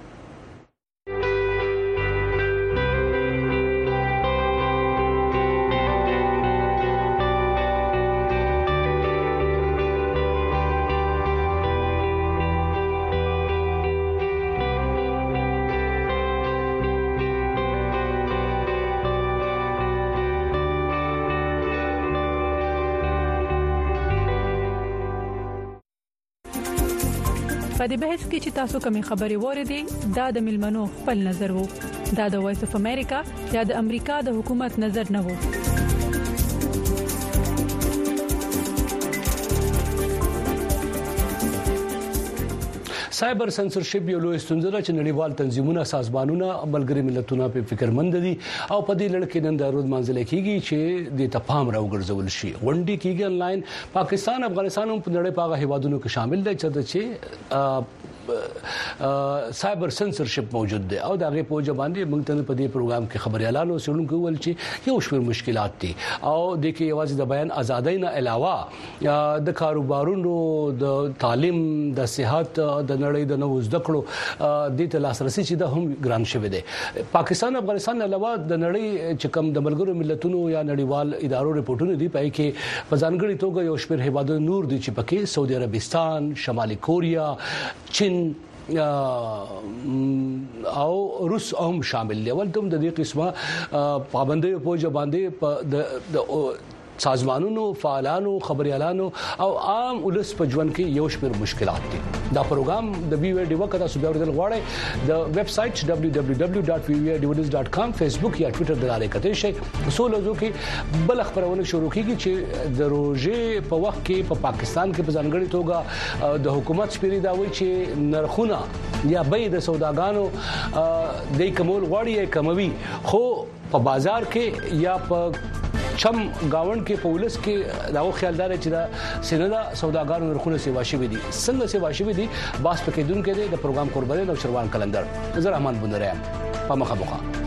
په دې بحث کې چې تاسو کومې خبرې وریدي دا د ملمنو خپل نظر وو دا د وایس اف امریکا یا د امریکا د حکومت نظر نه وو سایبر سنسرشپ یو لوی ستونزه ده چې نړیوال تنظیمونه سازمانونه ملګری ملتونه په فکرمند دي او په دې لړ کې نن د روز منځل کېږي چې د تفاهم راوګرځول شي غونډې کېږي انلاین پاکستان افغانستان هم په نړۍ په هیوادونو کې شامل دي چې سایبر سنسرشپ موجود دی او دغه په ځباندې موږ ته په دې پروګرام کې خبري اعلان وسړونکو ول چې یو شمېر مشکلات دي او د کې یوازې د بیان ازادۍ نه علاوه د کاروبارونو د تعلیم د صحت د نړۍ د نوو زده کړو د لاسرسي چې د هم ګران شوی دی پاکستان افغانستان علاوه د نړۍ چې کوم د ملګرو ملتونو یا نړیوال ادارو رپورټونه دي پای کې په ځانګړي توګه یو شمېر هیوادونو نور دي چې پکې سعودي عربستان شمالي کوریا چین او روس هم شامل دي ولته د دې قسمه پابندۍ په ځباندې په د سازمانونو فعالانو خبريالانو او عام ولس په ژوند کې یو شمېر مشکلات دي دا پروګرام د وی وی ډی وکړه تاسو بیا ورته غواړئ د ویب سټ دبليو دبليو دبليو ډاټ وی وی ډی ونیوز ډاټ کام فیسبوک یا ټوئیټر د لارې کتئ شي سولوزو کې بل خبرونه شروع کیږي چې د روزې په وخت کې په پا پاکستان کې په ځانګړي توګه د حکومت سپیری دا وایي چې نرخونه یا بیې د سوداګانو د کمول غوړی کموي خو په بازار کې یا په چم گاوند کې پولیس کې داو خیالدار چې دا سیندا سوداګانو نرخونه سیوا شوی دي څنګه سیوا شوی دي باس پکې دن کې د پروګرام قرباني نو شروان کلندر نظر رحمان بندره په مخه مخه